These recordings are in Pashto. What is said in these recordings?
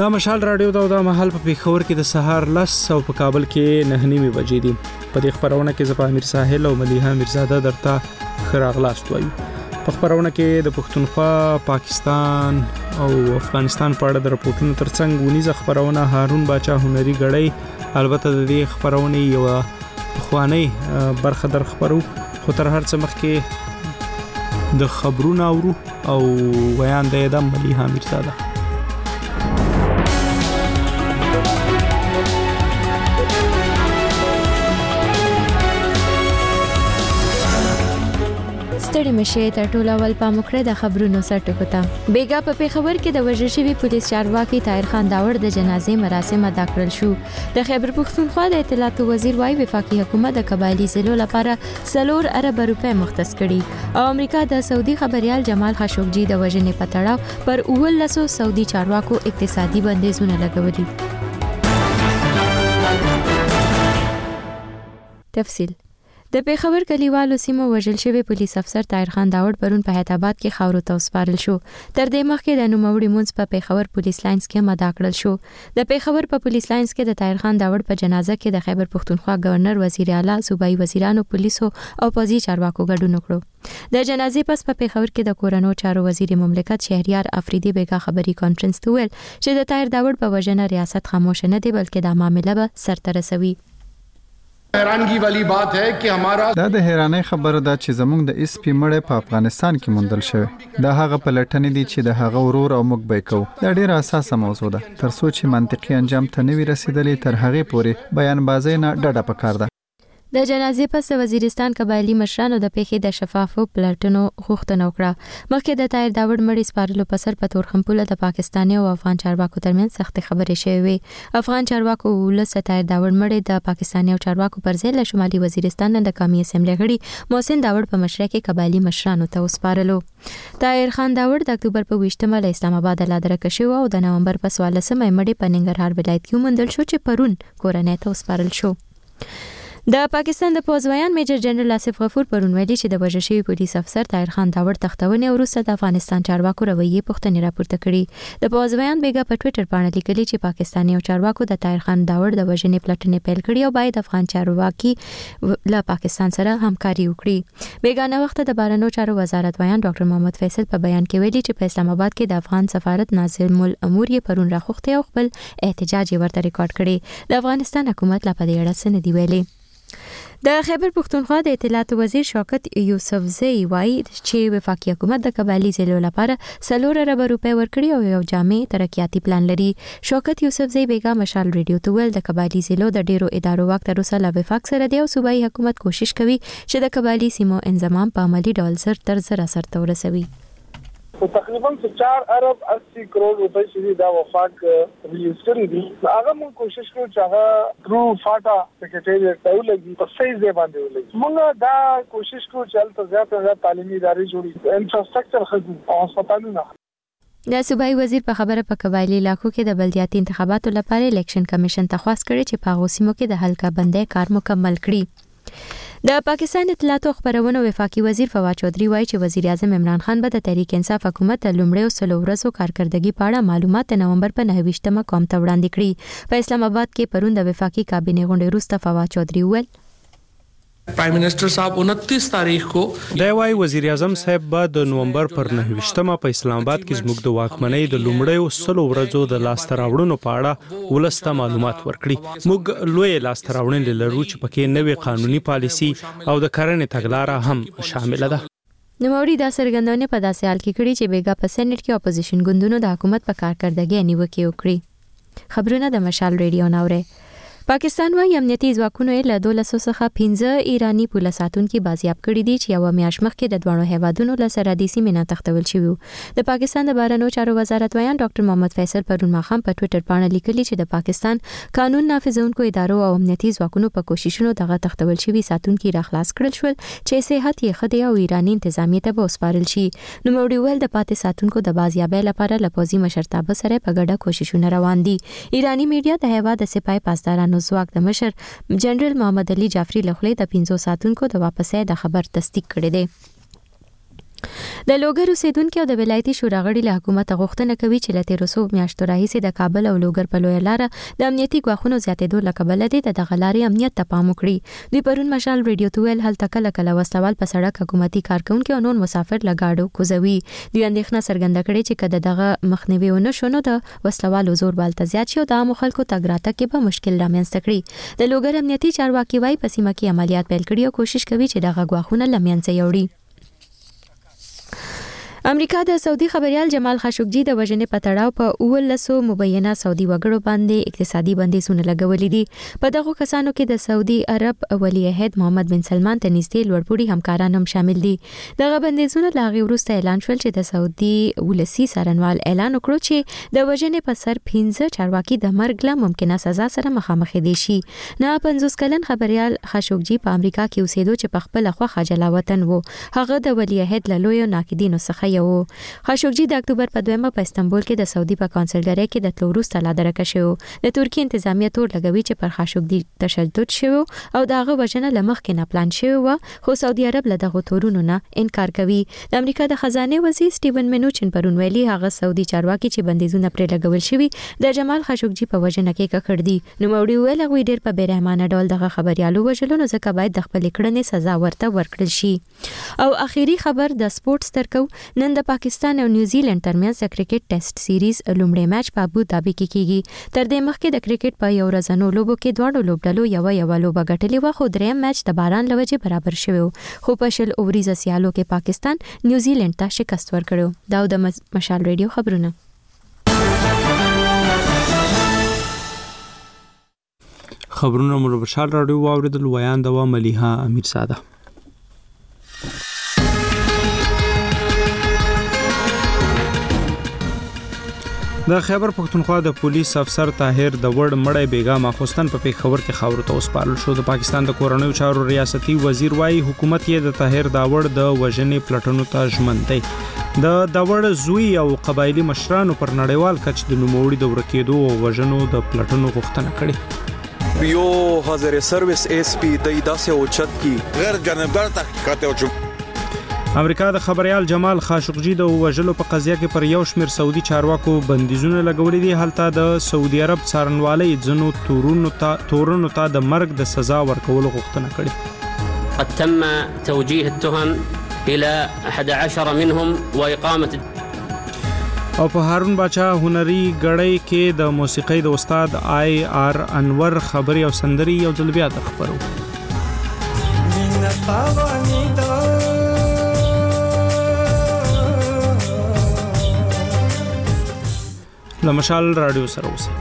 مشال رادیو دا محل په پیښور کې د سهار 10 او په کابل کې 9:30 بجې دي. په دې خبرونه کې زه امیر ساحل او ملیحه میرزاده درته خراغلاست وایو. په خبرونه کې د پښتونخوا، پاکستان او افغانستان په اړه د راپورټونو ترڅنګ ونیزه خبرونه هارون باچا هنري غړی البته د دې خبرونه یو خوانی برخه در خبرو خو تر هر څه مخکې د خبرونه اورو او بیان د ملیحه میرزاده. ستړي مشه تر ټولو اول پاموکړه د خبرونو سرټکو ته. بیګا په پیښور کې د وژل شوی پولیس چارواکي طاهر خان داور د جنازې مراسم ادا کړل شو. د خیبر پښتونخوا د اطلاعات وزیر وايي وفاقي حکومت د قبایلی ضلعو لپاره 4 ارب روپے مختص کړي او امریکا د سعودي خبريال جمال خاشقجي د وژنې په تړاو پر 1900 سعودي چارواکو اقتصادي بندیزونه لګولي. تفصیل د پیښور کلیوالو سیمو وژل شوی پولیس افسر طاهر خان داور پرون په حیدرآباد کې خاورو ته وسپارل شو. تر دې مخکې د نوموړي مونږ په پیښور پولیس لاینز کې مدا کړل شو. د پیښور په پولیس لاینز کې د طاهر خان داور په جنازه کې د خیبر پښتونخوا گورنر، وزیر اعلی، صوبایي وزیرانو، پولیسو او پوځي چارواکو ګډون وکړو. د جنازې پس په پیښور کې د کورونو چارو وزیر مملکت شهریار افریدي بیګا خبري کانفرنس ته ویل چې د طاهر داور په وجنه ریاست خاموش نه دی بلکې د معاملې به سرته رسوي. हैरानगी वाली बात है कि हमारा د حیرانۍ خبره ده چې زموږ د اس پی مړ په افغانستان کې موندل شوی. دا هغه پلټنې دي چې د هغه ورور او موږ به کوو. دا ډیره اساسه موضوع ده. تر څو چې منطقي انجام ته نوي رسیدلې تر هغه پورې بیان بازی نه ډډه پکار ده. د جنازې پس وزیرستان قبایلی مشرانو د پیښې د شفافو پلټنو غوښتنه وکړه. مخکې د طاهر داور مړی سپارلو په سر په تورخمپوله د پاکستاني او افغان چارواکو ترمنځ سخت خبرې شوې وي. افغان چارواکو ولس طاهر داور مړی د پاکستاني او چارواکو پر ځای له شمالي وزیرستان د قومي اسمبلی غړي محسن داور په مشرۍ کې قبایلی مشرانو ته وسپارلو. طاهر خان داور د اکتوبر په 20مه له اسلام آباد لادرکه شو او د نومبر په 14مه مړی په ننګرهار ولایت کې موندل شو چې پرون کورنۍ ته وسپارل شو. د پاکستان د پوځویان میجر جنرال آصف غفور پرون ویلي چې د وژل شوي پولیس افسر طاهر خان داور تختونې وروسته د افغانستان چارواکو رویې پوښتنې راپورته کړي. د پوځویان بیګا په ټوئیټر باندې لیکلي چې پاکستاني او چارواکو د طاهر خان داور د وژنې پلټنې پیل کړې او باید افغان چارواکي له پاکستان سره همکاري وکړي. بیګانه وخت د بهرنیو چارو وزارت ویان ډاکټر محمد فیصل په بیان کې ویلي چې په اسلام آباد کې د افغان سفارت ناظم الامور یې پرون راخوخته او خپل احتجاج ورته ریکارډ کړي. د افغانستان حکومت لا په دې اړه څه نه دی ویلي. د خیبر پښتونخوا د اطلاعات وزیر شوکت یوسفزئی وایي چې وفاقي حکومت د قبایلی ضلعو لپاره 4 ارب روپے ورکړي او یو جامع ترقیاتي پلان لري. شوکت یوسفزئی بیګا مشال ریډیو ته ویل د قبایلی ضلعو د ډیرو ادارو وخت تر اوسه له وفاق سره دی او صوبایي حکومت کوشش کوي چې د قبایلی سیمو انضمام په عملی ډول زر سرته ورسوي. تقریبا 4 ارب 80 کروڑ روپے چې دا وفاق ریلیز کړی دي. هغه موږ کوشش کوو چې هغه ترو فاټا سیکریټریټ ته ولګي په صحیح ځای باندې ولګي. موږ دا کوشش کوو چې هلته زیات تعلیمي ادارې جوړې انفراستراکچر خدو او هسپتالونه. د صوبایي وزیر په خبره په قبایلی علاقو کې د بلدیاتي انتخاباتو لپاره الیکشن کمیشن ته خواست کړی چې په هغو سیمو کې د حلقه بندۍ کار مکمل کړي. د پاکستان اطلاعات او خبرونو وفاقي وزیر فواد چودھری وایي چې وزیر اعظم عمران خان به د تحریک انصاف حکومت د لومړیو 100 ورځو کارکردګي په اړه معلومات د نومبر په 29مه قوم ته وړاندې کړي. په اسلام آباد کې پرون د وفاقي کابینې غونډې وروسته فواد چودھری وویل प्राइम मिनिस्टर साहब 29 तारीख को د وای وزیر اعظم صاحب به د نومبر پر 29مه په اسلام آباد کې زموږ د واکمنۍ د لومړیو 100 ورځو د لاستراوړنو په اړه ولسته معلومات ورکړي. موږ لوی لاستراوړنې لرو چې پکې نوې قانوني پالیسي او د کرنې تګلارې هم شامل ده. نوموړي دا څرګندونه په داسې حال کې کړې چې بیګا په سېنات کې اپوزیشن ګوندونو د حکومت په کارکردګۍ نیوکه وکړي. خبرونه د مشال ریډیو ناوره. پاکستان وايي امنیتي ځواکونو له 1200 څخه 15 ایرانی پولیس ساتونکو بازیاب کړي دي چې یو میاشت مخکې د دوه هیوادونو له سرحدي سیمې نه تښتول شوی. د پاکستان د بهرنیو چارو وزارت ویان ډاکټر محمد فیصل پرون ماښام په ټوئیټر باندې لیکلي چې د پاکستان قانون نافذونکو ادارو او امنیتي ځواکونو په کوششونو دغه تښتول شوی ساتونکو را خلاص کړل شول چې صحت یې خدي او ایرانی انتظامیه ته وسپارل شي. نو موږ ویل د پاتې ساتونکو د بازیابۍ لپاره لپوزي مشرتابه سره په ګډه کوششونه روان دي. ایرانی میډیا د هیواد د سپای پاسدارانو ځواک د مشر جنرال محمد علي جعفری لخوا د 500 ساتونکو د واپسۍ د خبر تصدیق کړی دی. د لوګر اوسیدونکو د ولایتي شورا غړي له حکومت غوښتنه کوي چې له 1300 میاشتو راهیسې د کابل او لوګر په لویه لار د امنیتي ګواښونو زیاتېدو له کبله د دغه لارې امنیت ته پام وکړي. دوی پرون مشال ریډیو تویل هلته کله کله وسلوال په سړک حکومتي کارکونکو او نور مسافر لګاډو کوزوي. دوی اندېښنه څرګنده کړې چې کله دغه مخنیوي ونه شو نو د وسلوالو زور بالته زیات شي او د عام خلکو تګ راتګ کې به مشکل رامنځته کړي. د لوګر امنیتي چارواکي وايي په سیمه کې عملیات پیل کړي او کوشش کوي چې دغه ګواښونه له منځه یوړي. امریکا د سعودي خبريال جمال خاشقجي د وژنې په تړاو په 19 مبینه سعودي وګړو باندې اقتصادي بندیزونه لګولې دي. په دغه کسانو کې د سعودي عرب ولی عہد محمد بن سلمان ته نږدې لوړپوړي همکاران هم شامل دي. دغه بندیزونه لا غي وروسته اعلان شول چې د سعودي ولسی سرنوال اعلان وکړ چې د وژنې په سر 15 چارواکي د مرګ له ممکنه سزا سره مخامخ دي شي. نه 50 کلن خبريال خاشقجي په امریکا کې اوسېدو چې په خپل خوخه جلا وطن وو. هغه د ولی عہد له لوی ناقدینو څخه یو. خاشقجي د اکتوبر په 2 په استنبول کې د سعودي په کونسلګری کې د تلو وروسته لا درکه شو. د ترکیه انتظامیه تور لګوي چې پر خاشقجي تشدد شو او دغه وژنه لمخ کې نه پلان شوی و، خو سعودي عرب له دغه تورونو نه انکار کوي. د امریکا د خزانه وزیر سټیون منوچن پرون ویلي هغه سعودي چارواکي چې بندیزونه پر لګول شوی د جمال خاشقجي په وژنه کې ککړ دي. نو موړي ویل غوي ډیر په بیرحمانه ډول دغه خبريالو وژلو نو ځکه باید د خپل کړنې سزا ورته ورکړل شي. او اخیری خبر د سپورتس ترکو نن د پاکستان او نیوزیلند ترمنځ د کرکټ ټیسټ سیریز لومړی میچ په ابو ظبي کې کیږي. تر دې مخکې د کرکټ په یو ورځنو لوبو کې دواړو لوبډلو یو لوبه ګټلې و، خو دریم میچ د باران لوجه برابر شوی، خو په شل اوریزه سیالو کې پاکستان نیوزیلند ته شکست ورکړو. دا د مشال ریډیو خبرونه. خبرونه مو مشال راډیو واوریدل. ویان د ملیحه امیر ساده. د خیبر پختونخوا د پولیس افسر طاهر د وړ مړی بیګا ماخوستن په پیښور کې خاورو ته وسپارل شو. د پاکستان د کورنیو چارو ریاستي وزیر وايي حکومت یې د طاهر د وړ د وژنې پلټنو ته ژمن دی. د وړ زوی او قبایلی مشرانو پر نړیوال کچ د نوموړي د ورکېدو او وژنو د پلټنو غوښتنه کړې. یو حاضر سرویس ایس پی د داسې اوچت کی غیر جانبدار تحقیقات او امریکا د خبريال جمال خاشقجي د وژلو په قضیه کې پر یو شمېر سعودي چارواکو بندیزونه لګولې دي. هلته د سعودي عرب څارنوالۍ ځنو تورونو ته د مرګ د سزا ورکولو غوښتنه کړې. قد تم توجيه التهم الى 11 منهم واقامه. او په هارون باچا هنري غړی کې د موسیقۍ د استاد آی آر انور خبري او سندري یو ځل بیا د خبرو. لمشال رادیو سره اوسه.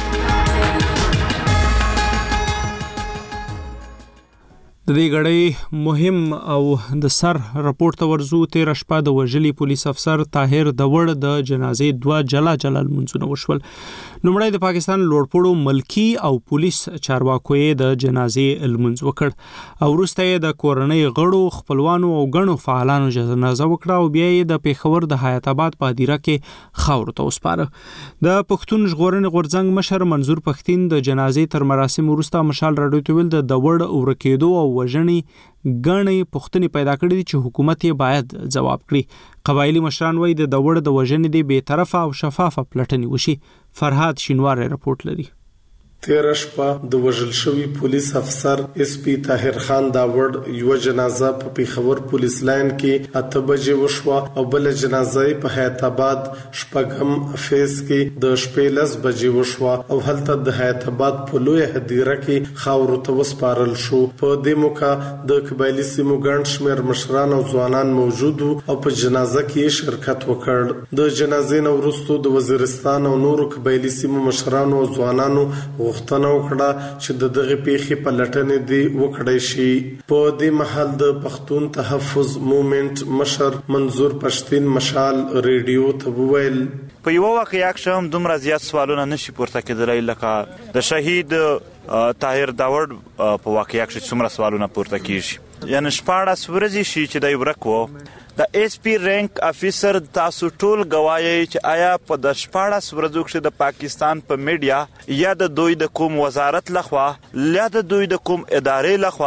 د دې غړې مهم او د سر راپورټ ورزو 13 شپه د وژلي پولیس افسر طاهر د وړ د جنازې 2 جلا منځونه وشول. لومړی د پاکستان لوړپوړو ملکی او پولیس چارواکو د جنازې المنځ وکړ او وروسته د کورنۍ غړو خپلوانو او غنو فعالانو جنازه وکړه او بیا د پیښور د حیات آباد په دیره کې خاورو ته وسپاره. د پښتون ژغورنې غورځنګ مشر منظور پښتين د جنازې تر مراسم وروسته مشال راډیو ته ویل د وړ ورکېدو او وژنې غنې پښتني پیدا کړې چې حکومت یې باید جواب کړي. قبایلی مشران وایي د وړ د وژنې د بې طرفه او شفافه پلټنې وشي. فرهاد شینوار رپورټ لري. 13 شپه د وژل شوی پولیس افسر اس پی طاهر خان دا وړ یو جنازه په پیښور پولیس لاین کې 8 بجې وشوه او بل جنازه په حیات آباد شپږم فیز کې د شپې 10 بجې وشوه او هلته د حیات آباد په لوی هدیره کې خاورو ته وسپارل شو. په دې موقع د قبایلی سیمو ګڼ شمېر مشران او ځوانان موجود او په جنازه کې شرکت وکړ. د جنازې نو وروسته د وزیرستان او نورو قبایلی سیمو مشرانو او ځوانانو غوښتنه وکړه چې د دغه پیښې په لټنې دی وکړای شي. په دې محل د پښتون تحفظ موومېنټ مشر منظور پښتين مشال ریډیو ته وویل په یو واقعیا کې هم دومره زیات سوالونه نشي پورته کېدلای لکه د شهید طاهر داوړ په واقعیا کې څومره سوالونه پورته کیږي. یعنی 14 ورځې شي چې دای ورکو د ایس پی رینک افیسر تاسو ټول گواهی چې آیا په د 14 ورځو کې د پاکستان په میډیا یا د دوی د کوم وزارت لخوا یا د دوی د کوم ادارې لخوا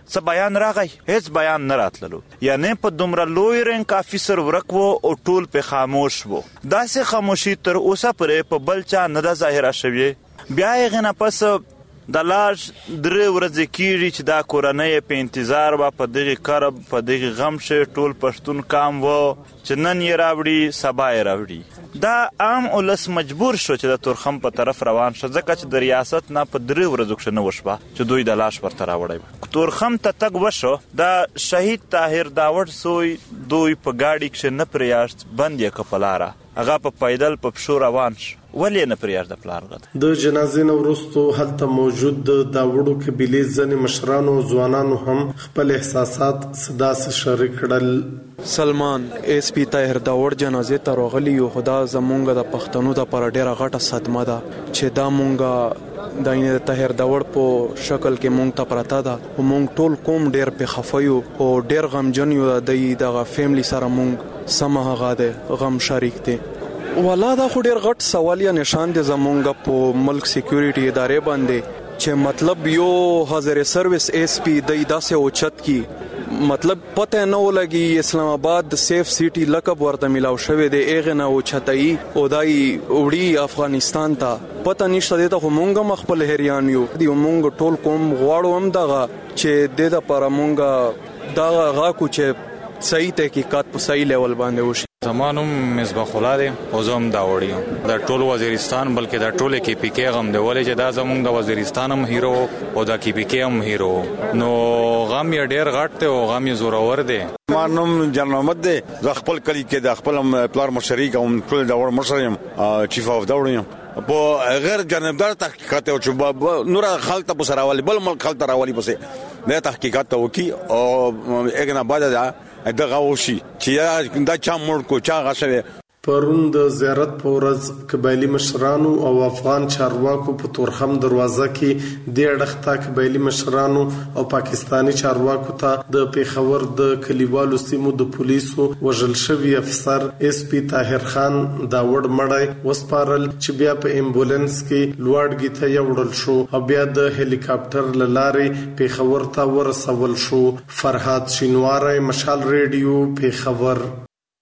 څه بیان راغی هیڅ بیان نه راتللو یعنی په دومره لوی رنګ افیسر ورک وو او ټول په خاموش وو داسې خاموشي تر اوسه پرې په بل چا نه ده ظاهره شوې بیا یې غنه پس د لاش 3 ورځې کېږي چې دا کورنۍ په انتظار وه په دغې کرب په دغې غم شي ټول پښتون کام و چې نن یې راوړي سبا یې راوړي دا عام ولس مجبور شو چې د تورخم په طرف روان شو ځکه چې د ریاست نه په 3 ورځو کښې نه وشوه چې دوی د لاش ورته راوړی تورخم ته تګ وشو د شهید طاهر داوړ سوی دوی په ګاډي کښې نه پرېیاشت بند یې که په لاره هغه په پیدل په پښو روان شو ولې نه پرېږده پلار غته د جنازې نه وروستو هلته موجود د داوړو قبیلې ځینې مشرانو او ځوانانو هم خپل احساسات داسې شریک کړل سلمان اس پی طاهر داوړ جنازې ته راغلی یو خدا زمونږ د پښتنو لپاره ډېره غټه صدمه ده چې دا مونږ د طاهر داوړ په شکل کې مونږ ته پراته ده او مونږ ټول قوم ډېر په خفه یو او ډېر غمجن یو د دغه فیملی سره مونږ سم هغه ده غم شریک دي والا دا خو ډیر غټ سوال یا نشان دي زمونږ په ملک سکیورټي ادارې باندې چې مطلب یو حاضر سرویس اس پی د داسې اوچت کی مطلب پته نه ولګي اسلام آباد د سیف سیټي لقب ورته ملاو شوی دی اغه نه اوچتای او دای وړي افغانستان ته پته نشته د مونږ مخبل هریان یو دی مونږ ټول کوم غواړو هم دغه چې د لپاره مونږ دا غا کو چې صحیح تحقیقات په صحیح لیول باندې وشي زمانم مصباح الله دی او زم دا وړي دا ټول وزیرستان بلکې دا ټول کې پی کې غم دی ولې چې دا زمونږ د وزیرستان هم هیرو او دا کې پی کې هم هیرو نو غم یې ډیر غټ دی او غم یې زورور دی مانم جنرال محمد دی ز خپل کلی کې د خپل پلار مشري کوم ټول دا ور مشریم چیف اف دا وړم په غیر جانبدار تحقیقات او چې نور خلک په سراوالي بل ملک خلک راوالي پسې د تحقیقات وکي او اګنا بعد دا دغه وشي چې دا چا مړ کو چا غشوي پرون د زیارت په ورځ قبایلی مشرانو او افغان چارواکو په تورخم دروازه کې د اړختا قبایلی مشرانو او پاکستانی چارواکو ته د پیښور د کلیوالو سیمو د پولیسو وژل شوی افسر اس پی طاهر خان داوړ مړی وسپارل چې بیا په امبولانس کې لوړګی ته وړل شو او بیا د هلیکاپټر لارې پیښور ته ورسول شو فرهاد شینواری مشال ریډیو پیښور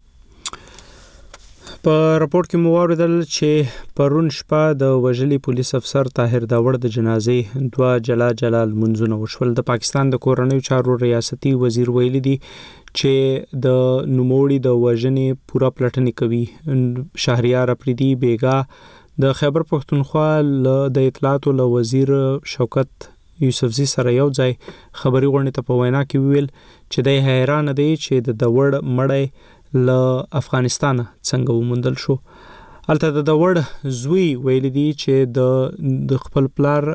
په راپورټ کې مو واوریدل چې پرون شپه د وژلي پولیس افسر طاهر داوړ د جنازې 2 جلال منځونه وشول د پاکستان د کورنیو چارو ریاستي وزیر ویلي دی چې د نوموړي د وژنې پوره پلټنې کوي شهریار اپریدي بیګا د خیبر پښتونخوا د اطلاعاتو له وزیر شوکت یوسفزي سره یو ځای خبري غونډه ته په وینا کې ویل چې د حیران دی چې د داوړ مړی ل افغانستان څنګه ومندل شو البته د داوړ زوی ویل دي چې د خپل پلار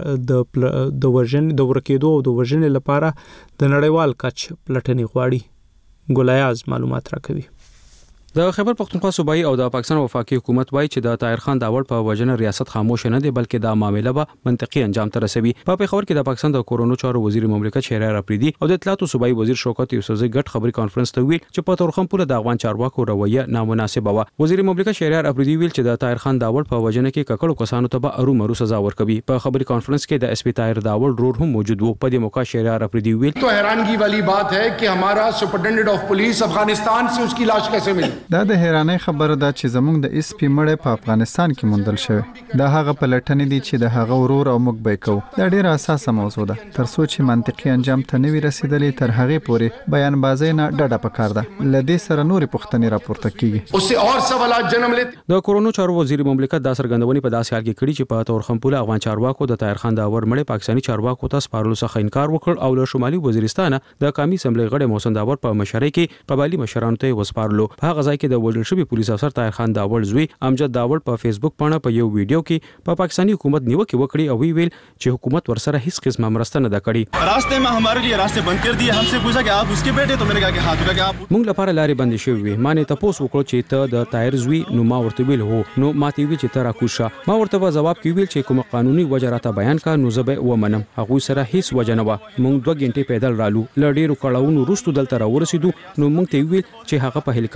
د ورکېدو او د وژنې لپاره د نړیوال کچ پلټنې غواړي ګولیاز معلومات راکوي د خیبر پختونخوا صوبایي او د پاکستان وفاقي حکومت وایي چې د طاهر خان داوړ په وژنه ریاست خاموش نه دی بلکې دا معاملې به منطقي انجام ته رسوي په پیښور کې د پاکستان د کورونو چارو وزیر مملکت شهریار اپریدي او د اطلاعاتو صوبایي وزیر شوکت یوسفزي ګډ خبري کانفرنس ته ویل چې په تورخم پوله د افغان چارواکو رویه نامناسبه و وزیر مملکت شهریار اپریدي ویل چې د طاهر خان داوړ په وژنه کې ککړو کسانو ته به ارومرو سزا ورکوي په خبري کانفرنس کې د اس پی طاهر داوړ ډرور هم موجود وو په دې موقع شهریار اپریدي ویل تو حیرانگی والی بات ہے کہ ہمارا سپرنٹینڈنٹ آف پولیس افغانستان سے اس کی لاش کیسے ملی دا د حیرانۍ خبره ده چې زموږ د اس پی مړی په افغانستان کې موندل شوی دا هغه پلټنې دي چې د هغه ورور او موږ به کوو دا ډیره اساسه موضوع ده تر څو چې منطقي انجام ته نوي رسیدلې تر هغه پورې بیان بازی نه ډډه پکار ده لدې سره نورې پوښتنې راپورته کیږي اس سے اور سوالات جنم لیتے د کورونو چارو وزیر مملکت دا سرګندونی په داسې حال کې کړي چې په تورخم پوله افغان چارواکو د طاهر خان داوړ مړی پاکستاني چارواکو ته سپارلو څخه انکار وکړ او له شمالي وزیرستان د قومي اسمبلی غړي محسن داوړ په مشرۍ کې قبایلی مشرانو ته وسپارلو په هغه ځای کې د وژل شوی پولیس افسر طاهر خان داوړ زوی امجد داوړ په فیسبوک باندې په یو ویډیو کې په پاکستاني حکومت نیوکه وکړي او ویل چې حکومت ورسره هیڅ قسمه مرسته نه کړې راستے میں ہمارے لیے راستے بند کر دیے ہم سے پوچھا کہ آپ اس کے بیٹے تو میں نے کہا کہ ہاں تو کہا کہ آپ موږ لپاره لارې بندې شوې وي مانه تاسو وکړو چې ته د طاهر زوی نو ما ورته ویل هو نو ماته ویل چې ته راکوشه ما ورته جواب کې ویل چې کوم قانوني وجه راته بیان کا نو زه به ومنم هغه سره هیڅ وجه نه و موږ 2 غنټې پیدل رالو لړډیرو کړهونو روستو دلته راورسېدو نو موږ ته ویل چې هغه په هلیکاپټر کې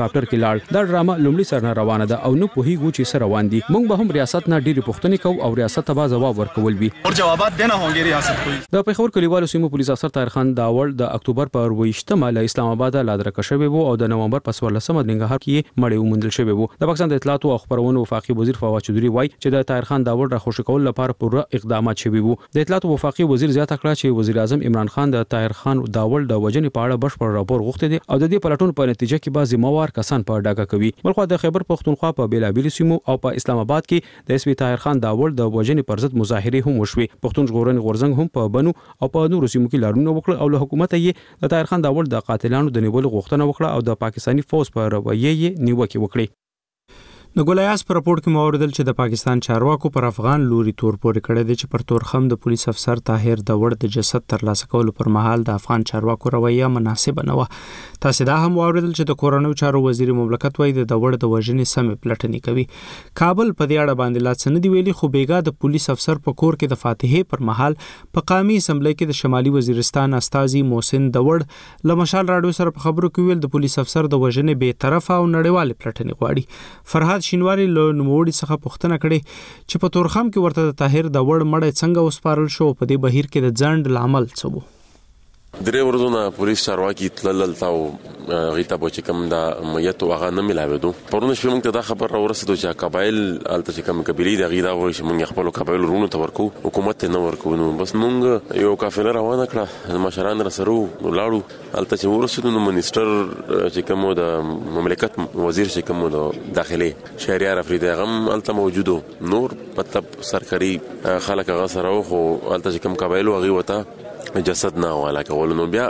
لاړ. دا ډرامه لومړی سر نه روانه ده او نو په هیڅ چې سره روان دي. موږ به هم ریاست نه ډېری پوښتنې کوو او ریاست ته به جواب ورکول وي اور جوابات دینا هونګي ریاست کو. د پیښور کلیوالو سیمو پولیس افسر طاهر خان داوړ د اکتوبر پر 28مه له اسلام آباد لادرکه شوی وو او د نومبر په 14مه د ننګرهار کې مړی وموندل شوی وو. د پاکستان د اطلاعات او خبرونو وفاقي وزیر فواد چودري وایي چې د طاهر خان داوړ را خوشی کول لپاره پوره اقدامات شوي وو. د اطلاعات او وفاقي وزیر زیاته کړه چې وزیر اعظم عمران خان د طاهر خان داوړ د وجنې په اړه بشپړ راپور غوښتي دي او د دې پلټون په نتیجه کې بعضی موار کسان په ډاګه کوي. بلخو د خیبر پختونخوا په بیلابیل سیمو او په اسلام آباد کې د اس پی طاهر خان داوړ د وجنې پر ضد مظاهره هم وشوي. پښتون ژغورنې غورځنګ هم په بنو او په نورو سیمو کې لارونه وکړه او له حکومت یې د طاهر خان داوړ د قاتلانو د نیولو غوښتنه وکړه او د پاکستاني فوج په رویه یې نیوکه وکړه. د ګولایاس په راپور کې موردل چې د پاکستان چارواکو پر افغان لوري تور پورې کړی دی چې پر تورخم د پولیس افسر طاهر داوړ د جسد ترلاسه کولو پر مهال د افغان چارواکو رویه مناسب نه و. تاسو دا هم موردل چې د کورونو چارو وزیر مملکت وایي د داوړ د وژنې سمې پلټنې کوي. کابل په دې اړه باندې لا څه نه دی ویلي خو بیګا د پولیس افسر په کور کې د فاتحې پر مهال په قومي اسمبلی کې د شمالي وزیرستان استاذي محسن داوړ له مشال راډیو سره په خبرو کې ویل د پولیس افسر د وژنې به طرفه او نړیوال پلټنې غواړي. فرهاد شینواری له نوموړي څخه پوښتنه کړې چې په تورخم کې ورته د طاهر داوړ مړی څنګه وسپارل شو په دې بهیر کې د ځند لامل څه وو. درې ورځې پولیس چارواکي تلل تاو غیتا په چې کوم دا مېت او هغه نه ملاوي پرونه شپه موږ ته دا خبر راورسېدو چې قبایل الته چې کوم قبيلي د غیدا وایي چې موږ خپل قبایل رونو ته ورکو حکومت نه ورکو نو بس موږ یو کافله روانه کړه مشران را سره ولاړو الته چې ورسېدو نو منیسټر چې کوم د مملکت وزیر چې کوم د داخلي شهريار افریدی غم الته موجودو نور مطلب سرکاري خلک هغه سره خو الته چې کوم قبایل وغي وته جسد نه والا کول نو بیا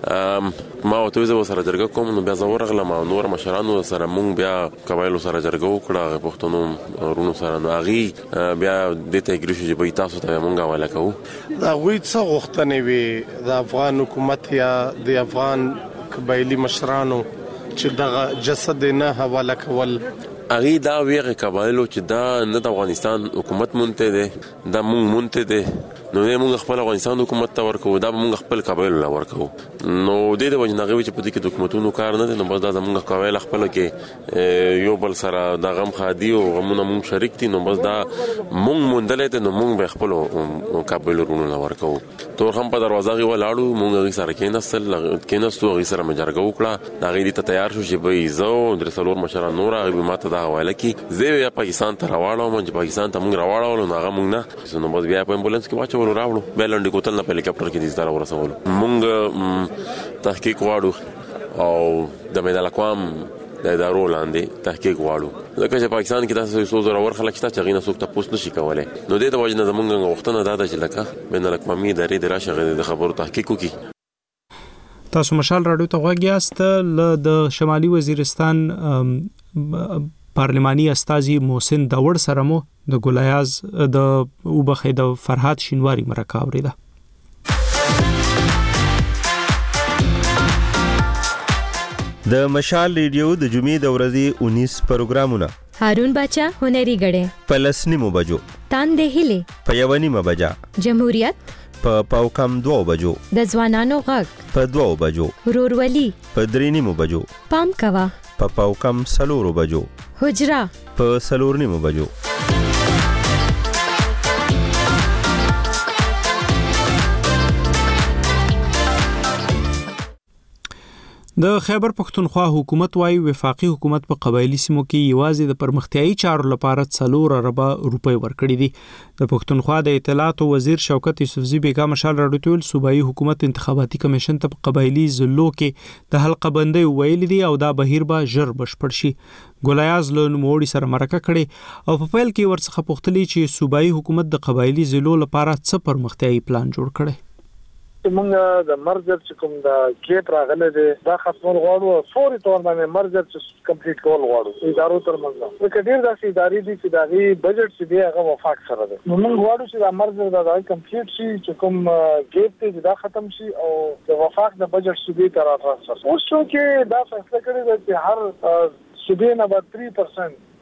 ما او ته سره جرګه کوم نو بیا زور غلم او نور مشرانو سره مونږ بیا قبایل سره جرګه وکړه پښتونو رونو سره نو اغي بیا د ته ګریشو چې به تاسو ته مونږه والا کوو دا غوي څه غوښتنې وي د افغان حکومت یا د افغان قبایلی مشرانو چې د جسد نه حواله کول اغي دا ویغه قبایلو چې دا نه د افغانستان حکومت مونته ده دا مونږ مونته ده نو موږ خپل افغانستان حکومت ته ورکو دا موږ خپل قبایل لا ورکو نو د دې وجه نغوي چې په دې کې حکومتونو کار نه دي نو بس دا موږ قبایل خپل کې یو بل سره د غم خادي او غمونه موږ شریک دي نو بس دا موږ مونډلې ته نو موږ به خپل قبایل رونو لا ورکو تور هم په دروازه غي ولاړو موږ سره کېناستو غي سره مجرګه وکړه دا غي ته تیار شو چې به زو درسلور مشران نور غي ماته دا حواله کې زه یا پاکستان ته راوړم چې پاکستان ته موږ راوړل نو هغه موږ نه نو بس بیا په امبولانس کې واچو راوړو بلند کوتل نه په هلیکاپټر کې دې زړه ورسول مونږ تحقیق واړو او د مدال اقوام د ادارو لاندې تحقیق واړو لکه چې پاکستان کې تاسو یو زره ور خلک چې غینه څوک تاسو نشي کولای نو دې د وجه نه زمونږ وختونه دا چې لکه بین الاقوامي ادارې دراشه د خبرو تحقیق وکي. تاسو مشال راډیو ته غوږیاست د شمالي وزیرستان پارلماني استاذي محسن داوړ سره مو د ګولایاز د وبخې د فرهاد شینواری مرکه اوریده. د مشال ریډیو د جمعې د ورځې 19 پروګرامونه هارون باچا هنري غړې پلسنی مو بجو تاندې هلي په یونی مبجا جمهوریت په پاوکم 2 بجو د ځوانانو غږ په 2 بجو رورولي په 3 بجو پام کوا په پاوکم 4 بجو حجرا په 4 بجو د خیبر پختونخوا حکومت وايي وفاقي حکومت په قبایلی سیمو کې یوازې د پرمختیايي چارو لپاره 4 ارب روپۍ ورکړي دي. د پختونخوا د اطلاعات وزیر شوکت یوسفزي بیګا مشال راډیو صوبایي حکومت انتخاباتي کمیشن ته قبایلی ضلعو کې د حلقه بندي ویل دي او دا بهیر به ژر بشپړ شي. ګولایاز له نوموړي سره مرکه کړي او په پیل کې ورڅخه پوښتلي چې صوبایي حکومت د قبایلی ضلعو لپاره څه پرمختیايي پلان جوړ کړي. موږ د مرجر چې کوم د کیپ راغله دي دا خاصول غواړو فوري تور باندې مرجر چې کمپلیټ کول غواړو ادارو تر منځ د کډیر داسې ادارې دي چې دغه بجټ چې دی هغه وفاق سره ده نو موږ غواړو چې د مرجر دا کمپلیټ شي چې کوم کیپ ته دا ختم شي او د وفاق د بجټ سودی تر راځي اوس چې دا فیصله کړی دی چې هر سودی نه به 3%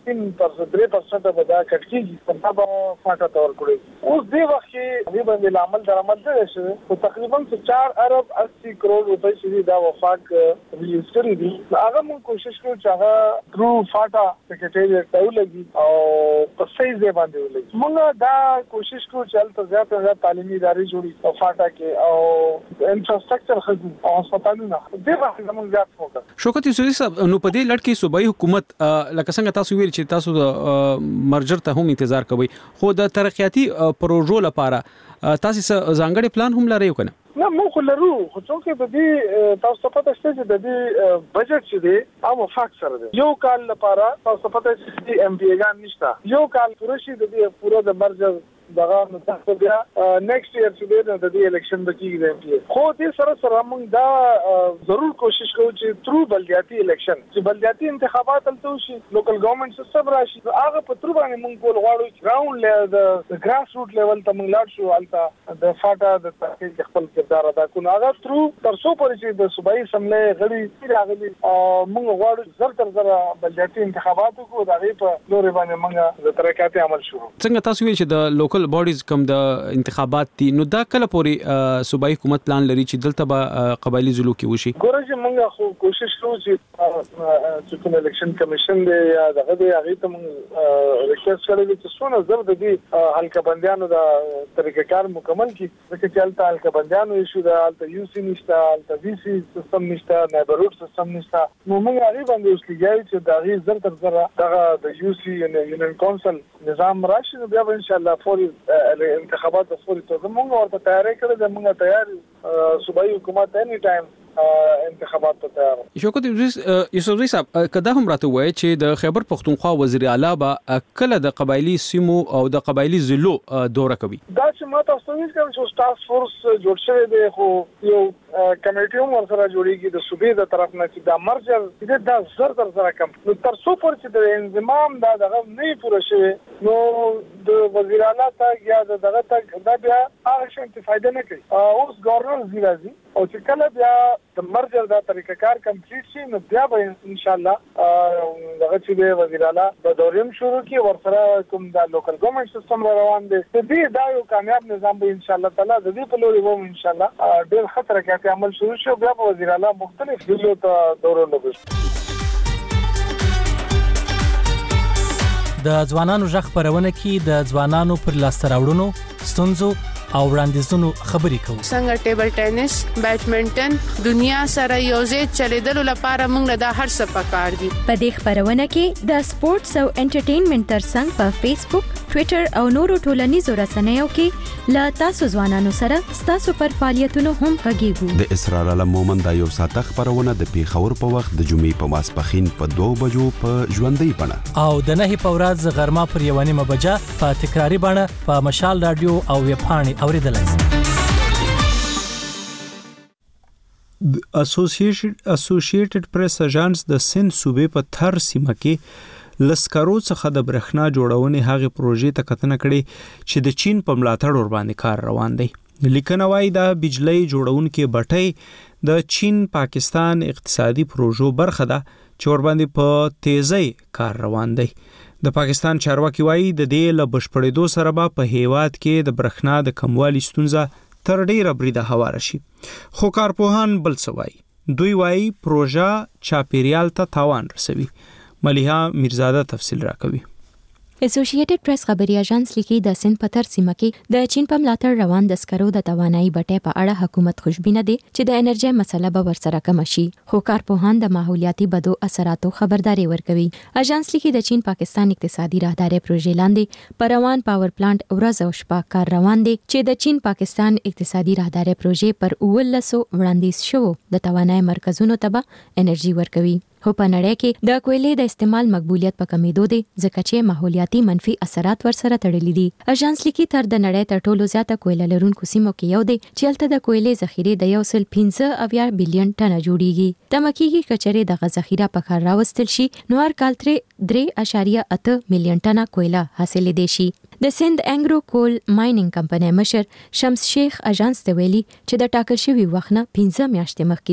3% به دا کټکیږي په دا فاټه تور کړی. اوس دی وخت کې دې باندې عمل درآمد شوی او تقریبا 4 ارب 80 کروڑ روپۍ چې دا وفاق ریلیز کړی دي. هغه موږ کوشش کوو چې هغه ترو فاټا سیکریټریټ ته ولګي او په صحیح ځای باندې ولګي. موږ دا کوشش کوو چې هلته زیات تعلیمي ادارې جوړي او فاټا کې او انفراستراکچر خدي او هسپتالونه دې باندې موږ زیات فوکس. شوکت یوسفزي صاحب نو په دې لړ کې صوبایي حکومت لکه څنګه تاسو ویل چې تاسو د مرجر ته هم انتظار کوئ خو د ترقیاتي پروژو لپاره تاسو ځانګړي پلان هم لرئ کنه؟ نه موږ لرو خو څنګه د دې تاسو ته پته شته چې د دې بجټ چې دی هغه فاک سره دی. یو کال لپاره تاسو ته پته چې ام پی ګان نشته. یو کال پوره شي د دې پوره د مرجر دغه نو تاسو بیا نیکسټ ایئر چې د دې الیکشن بکیږي د ام پی خو دې سره موږ دا ضرور کوشش کوو چې ترو بلدیاتي الیکشن چې بلدیاتي انتخابات تلته شي لوکل ګورنمنت سیستم راشي هغه په ترو باندې موږ کول غواړو ګراوند د ګراس روټ لیول ته موږ لاړ شو الته د فاټا د تحقیق خپل کردار ادا کوو. هغه ترو تر څو پورې چې د صوبایي اسمبلی غړي راغلي موږ غواړو زر بلدیاتي انتخابات وکړو د هغې په لوري باندې موږ د ترقیاتي عمل شروع. څنګه تاسو ویل چې د لوکل باډیز کوم د انتخابات دي نو دا کله پورې صوبایي حکومت پلان لري چې دلته به قبایلی ضلعو کې وشي؟ ګوره چې موږ خو کوشش کوو چې کوم الیکشن کمیشن دی یا دغه دی هغې ته موږ ریکویسټ کړی دی چې څونه زر د دې حلقه بندیانو د طریقه کار مکمل کړي ځکه چې هلته حلقه بندیانو ایشو ده هلته یو سی نشته هلته وی سی سیستم نشته نیبرهوډ سیستم نشته. نو موږ هغې باندې اوس لګیا چې د هغې زر تر زره دغه د یو سی یونین کونسل نظام راشي نو بیا به انشاءالله فوري انتخابات د فوري توګه موږ ورته تیاری کړې ده. موږ تیار صوبایي حکومت اني ټایم انتخابات ته تیار. شوکت یوسفزي صاحب کدا هم راته وایي چې د خیبر پختونخوا وزیر اعلی به کله د قبایلی سیمو او د قبایلی ضلعو دوره کوي؟ دا چې ما تاسو ته ویل کوم چې ټاسک فورس جوړ شوی دی خو یو کمیټي هم ورسره جوړیږي د صوبې د طرف نه چې دا مرجر دې دا زر تر زره کم نو تر څو پورې چې د انضمام دا دغه نه پوره شوی نو د وزیر اعلی ته یا دغه ته دا بیا هغه شان فائدہ نه کوي. اوس گورنر زیرازي او چې کله بیا د مرجر دا طریقه کار کمپلیټ شي نو بیا به ان شاء الله دغه چې وزیر اعلی د دوریم شروع کی ورسره کوم دا لوکل ګورنمنت سیستم روان دي دې دا یو کامیاب نظام به ان شاء الله تعالی د دې په لوري وو ان شاء الله ډېر خطر کې عمل شروع شو بیا به وزیر اعلی مختلف ضلعو ته دورو لګوي. د ځوانانو ژغ خبرونه کې د ځوانانو پر لاسته راوړنو ستونزو او وړاندیزونو خبرې کوو. څنګه ټیبل ټینس، بیډمنټن دنیا سره یوځای چلیدلو لپاره موږ د هر څه پکار دي. په دې خبرونه کې د سپورتس او انټرټینمنټ ترڅنګ په فیسبوک، ټوئیټر او نورو ټولنیزو رسنیو کې لا تاسو ځوانانو سره تاسو پر فعالیتونو هم غږیږو. د اسرار علم مومن د یو ساعت خبرونه د پیښور په وخت د جمعې په ماسپخین په 2 بجو په ژوندۍ بڼه او د 9 په ورځ غرمه پر 1 بجه په تکراری بڼه په مشال رادیو او ویب پاڼې اوریدلای شئ. اسوسییټډ پریس اژانس د سند صوبې په تر سیمه کې لسکرو څخه د برېښنا جوړونې هغه پروژې ته کتنه کړې چې د چین په ملاتړ ور باندې کار روان دی. لیکنه وايي د بجلی جوړونکو بټۍ د چین پاکستان اقتصادي پروژو برخه ده چې ور باندې په تیزی کار روان دی. د پاکستان چارواکي وايي د دې له بشپړېدو سره به په هیواد کې د برېښنا د کموالي ستونزه تر ډیره بریده هواره شي. خو کارپوهان بل څه وايي. دوی وايي پروژه چاپیریال ته تاوان رسوي. ملیحه میرزاده تفصیل راکوي. اسوسییټډ پریس خبري اژانس لیکي د سند په تر سیمه کې د چین په ملاتړ روان د سکرو د توانایي بټۍ په اړه حکومت خوشبینه دی چې د انرژي مسله به ورسره کم شي. خو کارپوهان د ماحولیاتي بدو اثراتو خبرداري ورکوي. اژانس لیکي د چین پاکستان اقتصادي راهداري پروژې لاندې پر روان پاور پلانټ ورځ او شپه کار روان دی چې د چین پاکستان اقتصادي راهداري پروژې پر 1900 وړاندیز شوو د توانایي مرکزونو ته به انرژي ورکوي. خو په نړۍ کې د کویلې د استعمال مقبولیت په کمیدو دی ځکه چې ماحولیاتي منفي اثرات ورسره تړلي دي. اژانس لیکي تر د نړۍ تر ټولو زیاته کویله لرونکو سیمو کې یو دی چې هلته د کویلې ذخیره د 1.15 بلین ټنه جوړیږي. تمکیږي کچره د ذخیره په کار راوستل شي نو هر کال تر 3.8 ملین ټنه کویله حاصل دي شي. د سند انګرو کول مایننګ کمپنۍ مشر شمس شیخ اژانس ته ویلي چې د ټاکل شوی وخت نه 15 میاشتې مخکې دي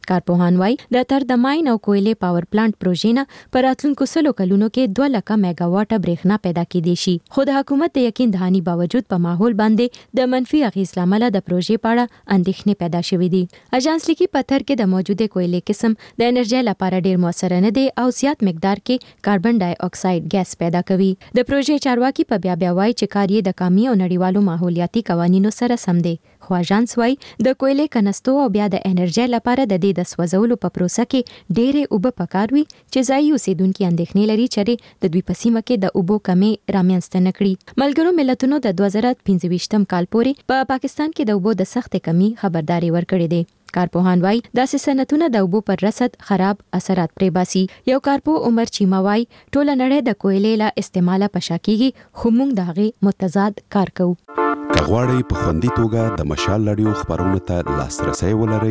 کارپوهان وایي د تر د ماین او کویلې پاور پلانټ پروژې نه په راتلونکو 100 کلونو کې 2 لک میگاواټه برېښنا پیدا کېدای شي، خو د حکومت د یقین دهاني باوجود په ماحول باندې د منفي اغیز لامل د پروژې په اړه اندېښنې پیدا شوې دي. اژانس لیکي پتر کې د موجوده کویلې قسم د انرژي لپاره ډیر موثر نه دی او زیات مقدار کې کاربن ډای اکساید ګیس پیدا کوي. د پروژې چارواکي په بیا وایي چې کار یې د قومي او نړیوالو ماحولیاتي قوانینو سره سم دی، خو اژانس وایي د کویلې کنستو او بیا د انرژي لپاره د دې د سوځولو په پروسه کې ډېرې اوبه پکار وي چې ځایي اوسیدونکو اندېښنې لري چې د دوی په سیمه کې د اوبو کمی رامنځته نه کړي. ملګرو ملتونو د 2015 کال پورې په پاکستان کې د اوبو د سخت کمی خبرداري ورکړې ده. کارپوهان وایي داسې صنعتونه د اوبو پر رصد خراب اثرات پرې باسي. یو کارپو عمر چیما وایي ټوله نړۍ د کویلې له استعماله پشاکیږي، خو موږ د هغې متضاد کار کوو. کغواړی په خوندي توګه د مشال رادیو خبرونو ته لاسرسي ولرئ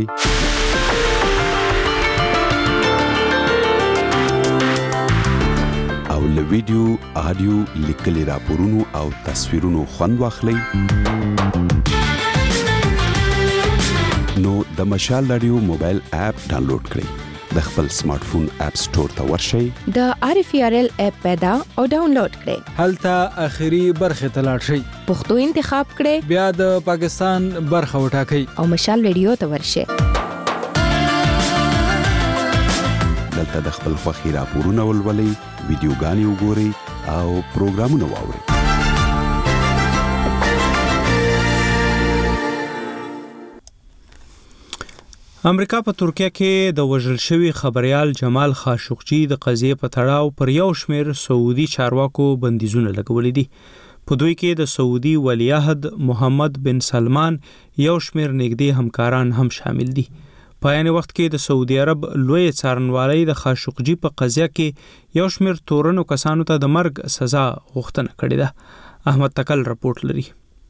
او له ویډیو، آډیو، لیکلي راپورونو او تصویرونو خوند واخلئ نو د مشال رادیو موبایل اپ ډاونلوډ کړئ. د خپل سمارټ فون اپ سٹور ته ورشئ، د RFRL اپ پیدا او ډاونلوډ کړئ. هلته اخیری برخه ته لاړ شئ، پښتو انتخاب کړئ، بیا د پاکستان برخه وټاکئ او مشال رادیو ته ورشئ. دلته د خپل خوښي راپورونه ولولئ، ویډیوګانې وګورئ او پروګرامونه واورئ. امریکا په ترکیه کې د وژل شوی خبريال جمال خاشقجي د قضیې په تړاو پر یو شمېر سعودي چارواکو بندیزونه لګولې دي. په دوی کې د سعودي ولیعهد محمد بن سلمان یو شمېر نږدې همکاران هم شامل دي. په عین وخت کې د سعودي عرب لوی څارنوالۍ د خاشقجي په قضیه کې یو شمېر تورنو کسانو ته د مرګ سزا غوښتنه کړې ده. احمد تکل رپورټ لري.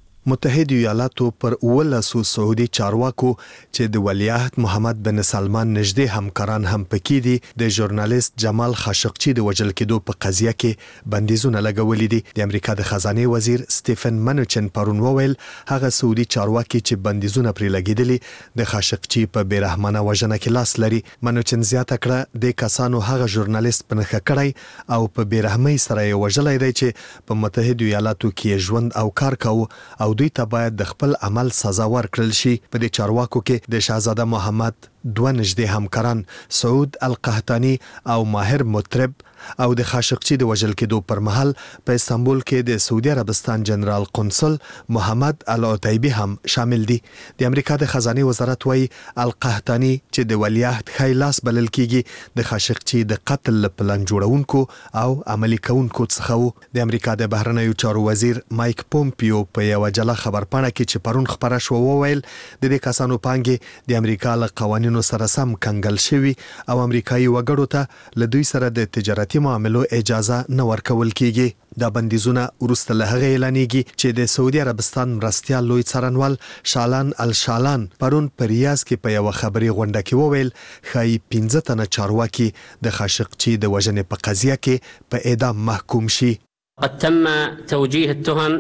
متحده ایالاتو پر 19 سعودي چارواکو چې د ولیعهد محمد بن سلمان نږدې همکاران هم پکې دي د ژورنالیست جمال خاشقجي د وژل کېدو په قضیه کې بندیزونه لګولې دي. د امریکا د خزانه وزیر سټیفن منوچن پرون وویل هغه سعودي چارواکي چې بندیزونه پرې لګیدلي د خاشقجي په بیرحمانه وژنه کې لاس لري. منوچن زیاته کړه د کسانو هغه ژورنالیست پنهخه کړی او په بیرحمۍ سره یې وژلای دی چې په متحده ایالاتو کې ژوند او کار کوي او دوی ته باید د خپل عمل سزا ورکړل شي. په دې چارواکو کې د شاهزاده محمد دوه نږدې همکاران سعود القحطاني او ماهر مطرب او د خاشقجي د وژل کېدو پر مهال په استانبول کې د سعودي عربستان جنرال قونسل محمد العتیبي هم شامل دي. د امریکا د خزانه وزارت وايي القحطاني چې د ولیعهد خیلاس بلل کیږي د خاشقجي د قتل پلان جوړونکو او عملی کوونکو څخه وو. د امریکا د بهرنیو چارو وزیر مایک پومپیو په یو جلا خبرپاڼه کې چې پرون خبره شو وویل د دې کسانو پانګې د امریکا له قوانینو سره سم کنګل شوی او امریکایي وګړو ته له دوی سره د تجارتي معاملو اجازه نه ورکول کیږي. دا بندیزونه وروسته له هغه اعلانېږي چې د سعودي عربستان مرستیال لوی څارنوال شالان الشالان پرون په ریاض کې په یو خبري غونډه کې وویل ښایي 15 تنه چارواکي د خاشقجي د وژنې په قضیه کې په اعدام محکوم شي. قد تم توجيه التهم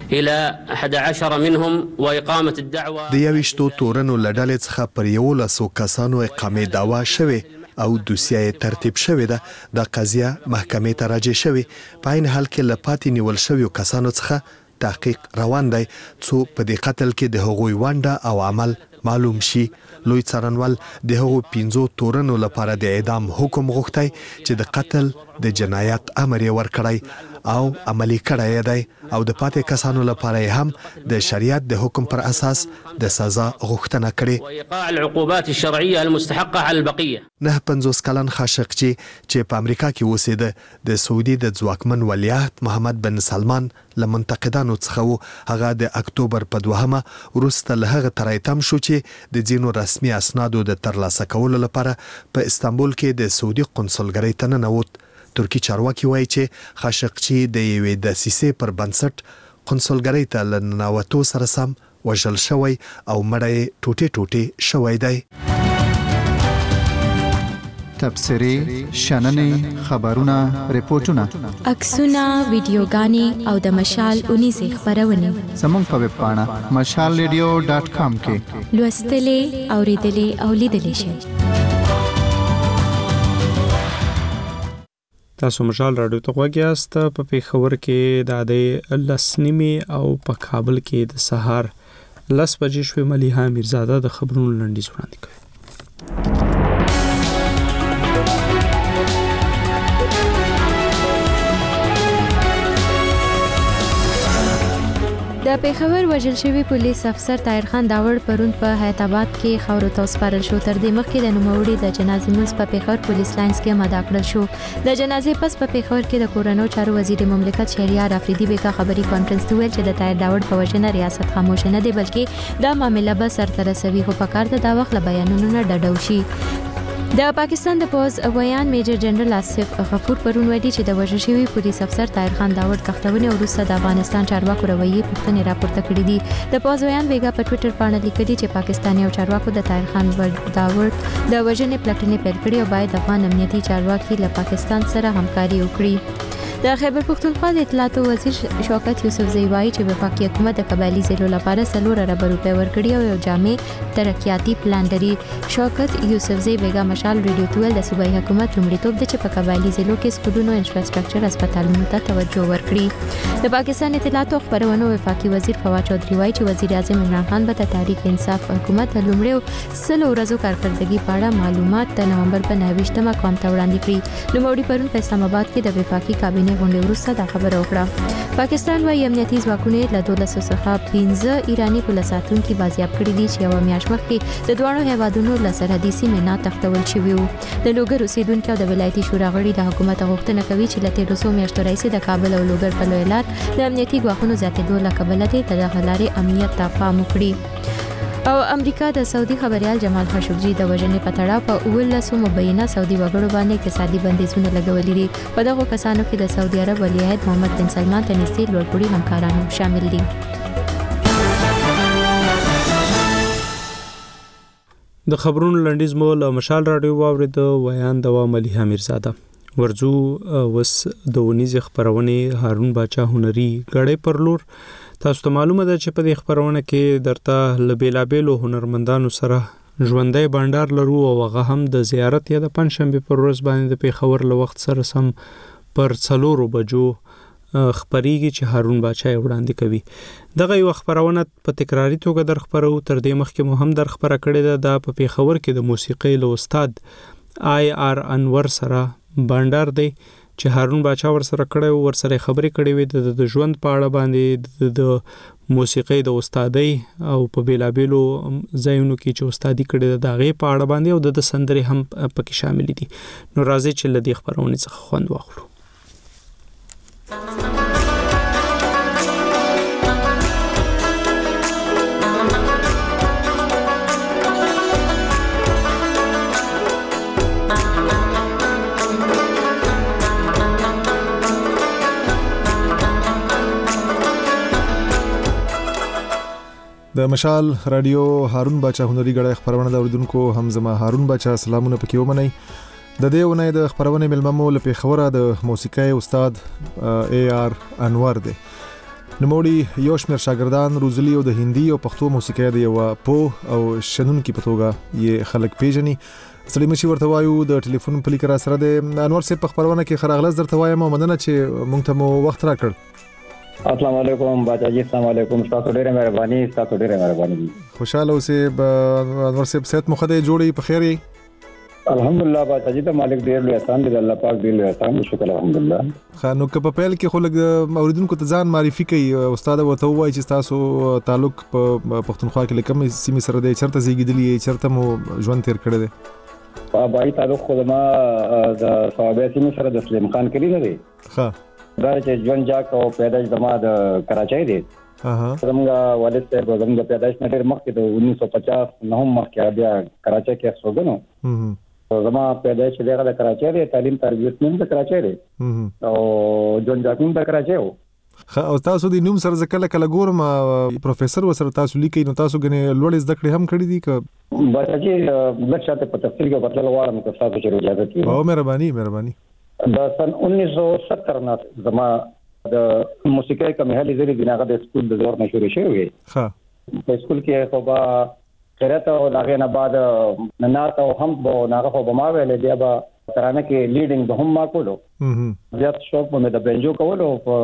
إلى 11 منهم وإقامة الدعوة. د یوشتو تورنو لړل څخه پر 11 کسانو اقامه دعوا شوه او دوسیه ترتیب شوه ده. د قضیه محکمې ته راجع شوه. په عین حال کې لپاتې نیول شوی کسانو څخه تحقیق روان دی څو په دې قتل کې د هغوی ونډه او عمل معلوم شي. لوی څارنوال د هغو 15 تورنو لپاره د اعدام حکم غوښتای چې د قتل د جنایت امر یې ورکړی او عملی کړی دی او د پاتې کسانو لپاره هم د شریعت د حکم پر اساس د سزا غوښتنه کړې. وإيقاع العقوبات الشرعية المستحقة على البقية. 50 کلن خاشقجي چې په امریکا کې اوسېده د سعودي د ځواکمن ولیعهد محمد بن سلمان له منتقدانو څخه وو. هغه د اکتوبر په 2 وروسته له هغه ترایتم شو چې د ځینو رسمي اسنادو د ترلاسه کولو لپاره په استانبول کې د سعودي قونسلګرۍ ته ننوت. ترکی چارواکي وایي چې خاشقجي د یوې دسیسې پر بنسټ قونسلګرۍ ته له ننوتو سره سم وژل شوی او مړی ټوټې ټوټې شوی دی. تبصرې، شننې، خبرونه، ریپورتونه، عکسونه، ویډیوګانې او د مشال 19 خبرونه زموږ په ویب پاڼه mashalradio.com کې لوستلې، اوریدلې او لیدلې شئ. تاسو مشال رادیو ته وګیاست په پیښور کې د عادي لسنیمي او په کابل کې د سهار لس بجې شوې. ملیحه میرزاده د خبرونو لنډیز وړاندې کوي. د پیښور وژل شوی پولیس افسر طاهر خان داوړ پرون په حیات آباد کې خاورو ته وسپارل شو. تر دې مخکې د نوموړي د جنازې منځ په پیښور پولیس لاینز کې ادا کړل شو. د جنازې پس په پیښور کې د کورونو چارو وزیر مملکت شهریار افریدي بیګا خبري کانفرنس ته ویل چې د طاهر داوړ په وژنه ریاست خاموش نه دی بلکې دا معاملې به سرته رسوي، خو په کار د دا وخت له بیانونو نه ډډه وشي. د پاکستان د پوز ویان میجر جنرال آصف غفور پرون ویلي چې د وژل شوی پولیس افسر طاهر خان داوړ کښتونې وروسته د افغانستان چارواکو رویې پوښتنې راپورته کړې دي. د پوز ویان بیګا په ټوئیټر باندې لیکلي چې پاکستاني او چارواکو د طاهر خان داوړ د وژنې پلټنې پیل کړې او باید افغان امنیتي چارواکي له پاکستان سره همکاري وکړي. د خیبر پختونخوا د اطلاعات وزیر شوکت یوسفزئی وایي چې وفاقي حکومت د قبایلی ضلعو لپاره 4 ارب روپۍ ورکړي او یو جامع ترقیاتي پلان لري. شوکت یوسفزئی بیګا مشال ریډیو ټول د صوبایي حکومت لومړیتوب دی چې په قبایلی ضلعو کې سکولونو انفراستراکچر هسپتالونو ته توجه ورکړي. د پاکستان اطلاعات او خبرونو وفاقي وزیر فواد چودھری وایي چې وزیر اعظم عمران خان به د تحریک انصاف حکومت د لومړیو 100 ورځو کارکړدګي په اړه معلومات د نومبر په 29مه قوم ته وړاندې کړي. نوموړي پرون په اسلام آباد کې د وفاقي کابینې غونډې وروسته دا خبره وکړه. پاکستان وايي امنیتي ځواکونه له 1200 څخه 15 ایرانی پولیس ساتونکو بازیاب کړي دي چې یو میاشت مخکې د دوه هیوادونو له سرحدي سیمې نه تښتول شوي وو. د لوګر اوسیدونکو د ولایتي شورا غړي د حکومت غوښتنه کوي چې له 1300 میاشتو راځي د کابل او لوګر په لوی لار د امنیتي ځواکونو زیاتېدو له کبله د تدخلاري امنیت ته پام وکړي. او امریکا د سعودي خبريال جمال خاشقجي د وژنې په تړاو په 19 مبینه سعودي وګړو باندې اقتصادي بندیزونه لګولي دي. په دغه کسانو کې د سعودي عرب ولیعهد محمد بن سلمان ته نږدې لوړپوړي همکارانو شامل دي. د خبرونو لنډیز مو له مشال رادیو واورید. ویان د ملیحه میرزاده. ورځو وس د ونیز خبرونه هارون باچا هنري غړې پر لور. تاسو ته معلومه ده چې په دې خبرونه کې درته لبیلابېلو هنرمندانو سره ژوندۍ بانډار لرو او هغه هم د زیارت یا د پنځشنبه پر ورځ باندې د پیښور له وخت سره سم پر 4 بجو خبريږي چې هارون باچا وړاندې کوي. دغه یو خبرونه په تکراری توګه در خبرو. تر دې مخکې مو هم در خبره کړې ده په پیښور کې د موسیقۍ له استاد IR انور سره بانډار دی چې هارون باچا ور سره کړو ور سره خبرې کړې وې د ژوند په اړه باندې د موسیقۍ د استادۍ او په بیلابېلو ځایونو کې چې استادي کړې د هغه په اړه باندې او د سندرې هم پکې شامل دي. نو راځي چې لدی خبرونه څخه خوند واخلو. د مشال رادیو هارون باچا هنري غړې خبرونه د اوریدونکو هم زما هارون باچا سلامونه پکې ومني. د دې ونې د خبرونه ملممو له پیښوره د موسیقۍ استاد AR انور دی. نوموړي یو شمېر شاګردان روزلي او د هندي او پښتو موسیقۍ د یو په او شنونکو په توګه یې خلک پیژني. سلیم شي ورته وایو د ټلیفون په لیکره سره د انور سي په خبرونه کې خراغلس درته وایم مننه چې مونږ ته مو وخت راکړ. السلام علیکم باچا جی. السلام علیکم. تاسو ډیره مهرباني. خوشاله اوسې انور صاحب. صحت مو خدای جوړي په خیر یې؟ الحمدلله باچا جی ته مالک ډیر لوی احسان دی. الله پاک ډیر لوی احسان دی. شکر الحمدلله. خانو که په پیل کې خو لګ اوریدونکو ته ځان معرفي کوي. استاد ورته وایي چې تاسو تعلق په پښتونخوا کې کوم سیمې سره دی؟ چرته زیږیدلی؟ چرته مو ژوند تیر کړی دی؟ بابای تعلق خو ما د صوابه سیمې سره د سلیم خان کلی نه دی. ها دا چې ژوند جاک او پیدائش زما د کراچۍ دی. زموږ والد صاحب زموږ د پیدائش نه ډېر مخکې د 1950 نه هم مخکې بیا کراچۍ کې استوګنو. زما پیدائش دغه د کراچۍ دی. تعلیم تربیت هم د کراچۍ دی او ژوند جاک هم د کراچۍ و. او تاسو د نوم سره کله کله ګورم پروفیسور وسره تاسو لیکي. نو تاسو غنې لوړ زده کړې هم کړې دي که باچا لکه په تفصیل کې پتل غواړم که تاسو چې اجازه کړئ؟ او مهرباني. د سن 1970 نه زما د موسیقۍ کوم هلي زری بناغه د سکول د زور مشهور شوی. ها په سکول کې خو با قرات او هغه نه بعد ننات او هم به هغه خو به ما ویل دی. با ترانه کې لیډینګ به هم ما کولو زیات شوق مې د بنجو کولو په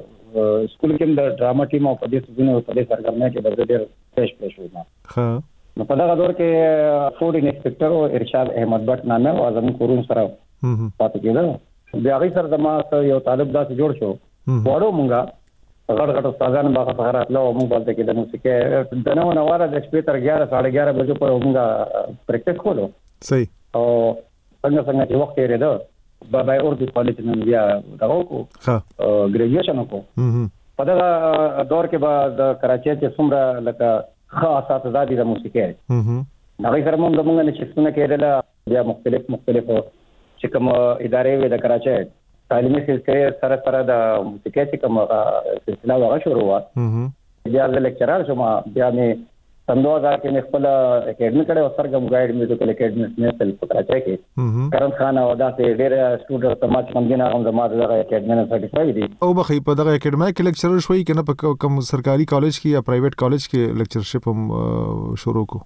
سکول کې د ډراما ټیم او په دې سيزونو په دې سرګرمۍ کې د ډېر پېښ وینم ها نو په دا دور کې فوډ انسپکټر او ارشاد احمد بټ نامه او زمون کورون سره پاتې کېده بیا غي سره د ما یو طالب داسې جوړ شو وړو مونږه غړ استادان باغ په غره اتلو مونږ بلته کې د موسیقي د نو نواره د شپې تر 11:30 بجو په مونږه پریکټیس کولو صحیح او څنګه چې وخت یې ده بابا اردو کالج نن بیا دغه کو ګریجویشن کو په دا دور کې بعد کراچۍ کې څومره لکه خاصه اساتذه د موسیقي هغه سره موږ نه چې څنګه کېدل بیا مختلف چې کوم ادارې وې د کراچۍ تعلیمي سلسله سره د موسیقي چې کوم سلسله وغه شروع وا بیا د لیکچرار شوم بیا مې سندوزار کې مې خپل اکیډمي کړه او سرګم ګایډ میوزیکل اکیډمي سمې په کراچۍ کې کرن خان او داسې ډېر سټوډنټ سماج کمګنه هم زموږ د اکیډمي نه سرټیفاید دي او بخې په دغه اکیډمي کې لیکچرر شوي کنه په کوم سرکاري کالج کې یا پرایویټ کالج کې لیکچرشپ هم شروع کو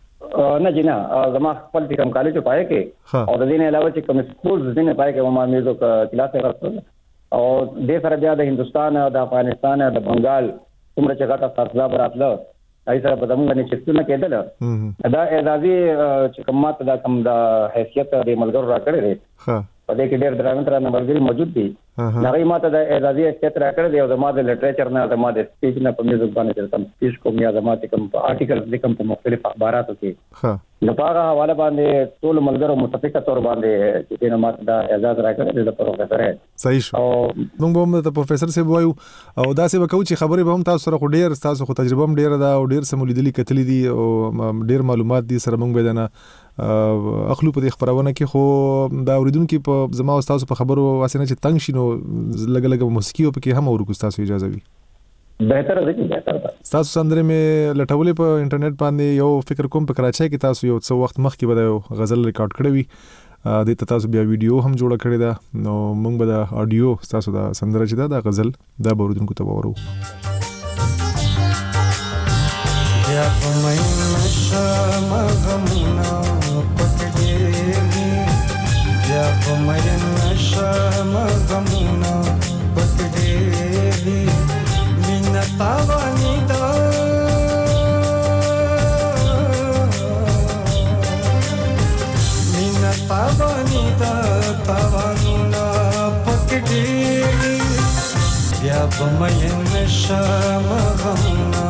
نه جنا زما خپل کوم کالج پای کې او د دې نه علاوه چې کوم سکول د دې پای کې ما میوزیک کلاس راځل او د سره بیا د هندستان او د افغانستان او د بنگال څومره چې غاټه فاصله براتله ایسا په دموږ نه چې څونه کېدل دا اعزازي چې کومه دا کوم د حیثیت د ملګرو راکړي دي په دې کې ډېر درانه ملګري موجود دي هغه ماته د اعزازي حیثیت راکړي دي او د ماده لټریچر نه د ماده سپیچ نه په میوزیک باندې چې تم سپیچ کوم یا د ماته کوم آرټیکل لیکم په مختلف اخباراتو کې نو په هغه حواله باندې ټول ملګرو متفقه تور باندې چې د ماته د اعزاز راکړي د پروفیسور صحیح شو موږ هم د پروفیسور سره وایو او دا څه وکړو چې خبرې به هم تاسو سره خو ډېر تاسو خو تجربه هم ډېر ده او ډېر سمولیدلې کتلې دي او ډېر معلومات دي سره موږ به نه اخلو په دې خبرونه کې خو دا اوریدونکو په زما او تاسو په خبرو واسنه چې تنگ شینو لګ موسیقي په کې هم اورو تاسو اجازه وي بهتر ده تاسو سندره مې لټولې په انټرنیټ باندې یو فکر کوم په کراچۍ کې تاسو یو څو وخت مخکې به غزل ریکارډ کړی وي د تاسو بیا ویډیو هم جوړ کړی دا نو موږ به د اډیو تاسو دا سندره چې دا غزل دا اوریدونکو ته ورو یا په مې مغمنا پټېږي یا په مې مغمنا پټېږي مینا تاوانی دا مینا تاوانی دا تاوانونه پټېږي یا په مې مغمنا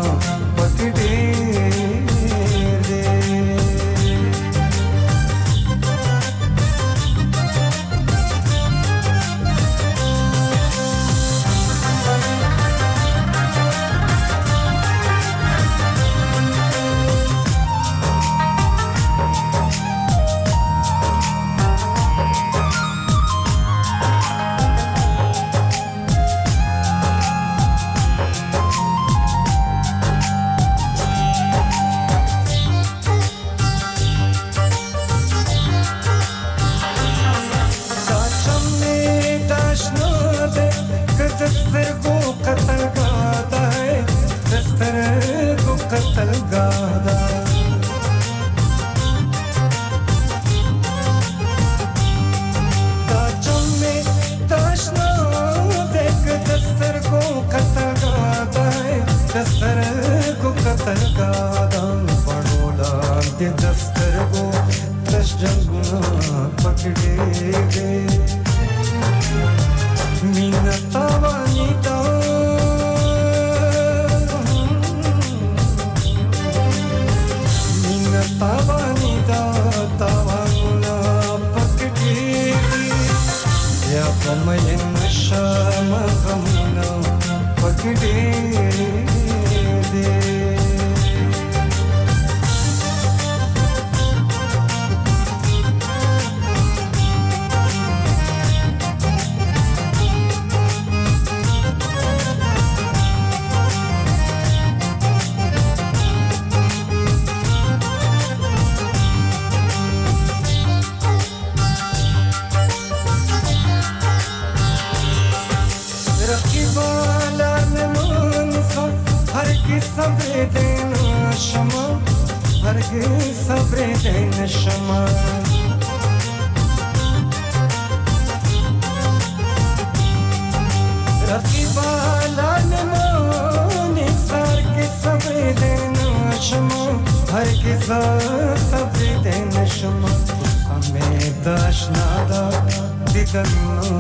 رقیبالان من سر کے صبر دینا شما هر کسا صبر دینا شما ہمیں داشنا دا دیدن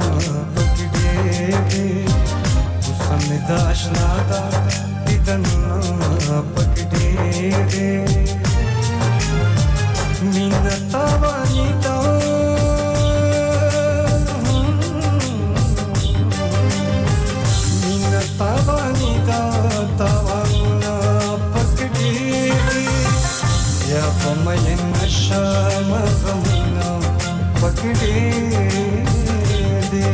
پکڑے ہمیں داشنا دا دیدن پکڑے مینا تاوانی دا تاوانی دا تاوانا پکڑی یا پمین نشام غمینا پکڑی دے.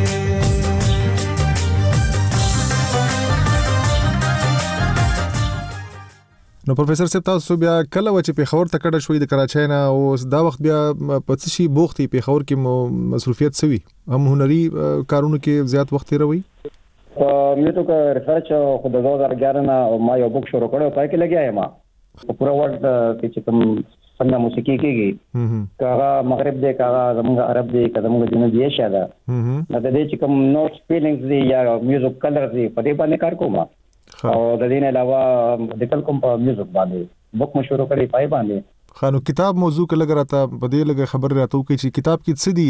نو پروفیسور صاحب تاسو بیا کله و چې پیښور ته کډه شوې د کراچۍ نه او دا وخت بیا په څه شي بوختي پیښور کې مصروفیت سوي هم هنري کارونو کې زیات وخت تیروي؟ مې تو کا ریسرچ خو د 2011 نه ما یو بوک شروع کړو پای کې لګیا یم په پورا ورلد کې چې کوم څنګه موسیقي کېږي کاغه مغرب دی کاغه زموږ عرب دی کاغه زموږ جنوبي ایشیا ده نو د دې چې کوم نوټس فیلینګز دی یا میوزیک کلر دی په دې باندې کار کوم او د دې نه علاوه د کوم په میوزیک باندې بوک مشورو کړی پای باندې خانو کتاب موضوع کله راته په دې لګه خبر راته کوي چې کتاب کې څه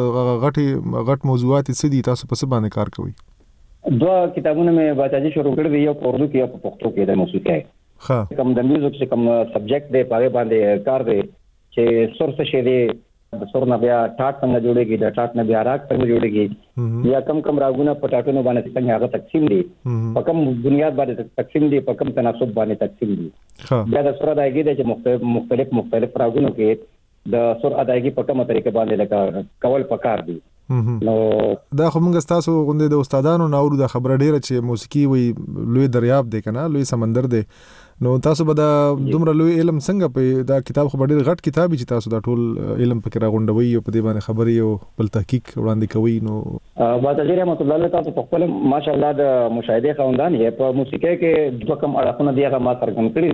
دي غټ موضوعات څه دي تاسو په څه باندې کار کوئ؟ دوا کتابونه مې باچاجي شروع کړی دی یو په اردو کې او په پښتو کې د موسیقۍ کوم د میوزیک چې کوم سبجیکټ دی په باندې کار دی چې سور څه شي دی د سور نه بیا ټاټ څنګه جوړیږي د ټاټ نه بیا راګ څنګه جوړیږي یا کم راګونه پټاټونو باندې څنګه هغه تقسیم دي په کوم بنیاد باندې تقسیم دي په کوم تناسب باندې تقسیم دي بیا د سور ادایګي د مختلف راګونو کې د سور ادایګي په کومه طریقه باندې لکه کول پکار دي. نو دا خو موږ تاسو غونډې د استادانو نو د خبره ډیره چې موسیقي وي لوی دریاب دی کنه لوی سمندر دی نو تاسو به دا دومره لوی علم څنګه په دا کتاب خو ډیر غټ کتاب چې تاسو دا ټول علم پکې راغونډوي او په دې باندې خبري او بل تحقیق وړاندې کوي نو باطاجي رحمت الله علیه تاسو په خپل ماشاءالله د مشاهده خوندان یې په موسیقۍ کې دوه کم اړخونه دی هغه ما څرګند کړی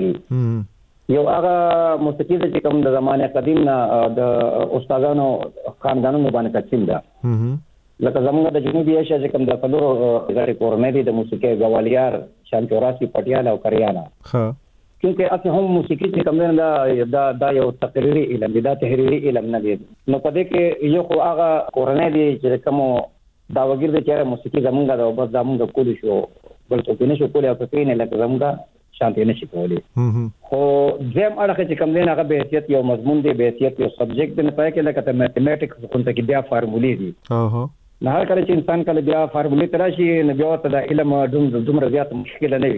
دي یو هغه موسیقي چې کوم د زمانه قدیم نه د استادانو خاندانونو باندې تقسیم ده لکه زموږ د جنوبي ایشیا چې کوم د فلورو غړي کورنۍ دي د موسیقۍ ګوالیار شانچوراسی پټیالا او کریانا کیونکه اصل هم موسیقي چې کوم نه دا یو تقریري علم دی دا تحریري علم نه دی نو په دې کې یو خو هغه کورنۍ دي چې کوم دا وګړي چې موسیقي زموږ د وبد زموږ کول شو بل څه نه شو کولای په کې نه لکه زموږ شانتي نشي کولی خو زم اړه چې کوم نه هغه به حیثیت یو مضمون دی به حیثیت یو سبجیکټ نه پای کې لکه میتھمیټکس کوم ته کې بیا فارمولې دي نه هر کله چې انسان کله بیا فارمولې تراشي نه بیا ته د علم دومره زیات مشکل نه وي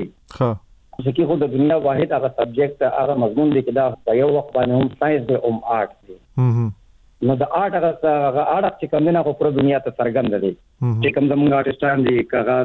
ځکه خو د دنیا واحد هغه سبجیکټ هغه مضمون دی چې دا په یو وخت باندې هم ساينس دی آرټ دی نو د آرټ هغه آرټ چې کوم نه خو پر دنیا ته څرګند دی چې کوم زموږ آرټستان دی کاغه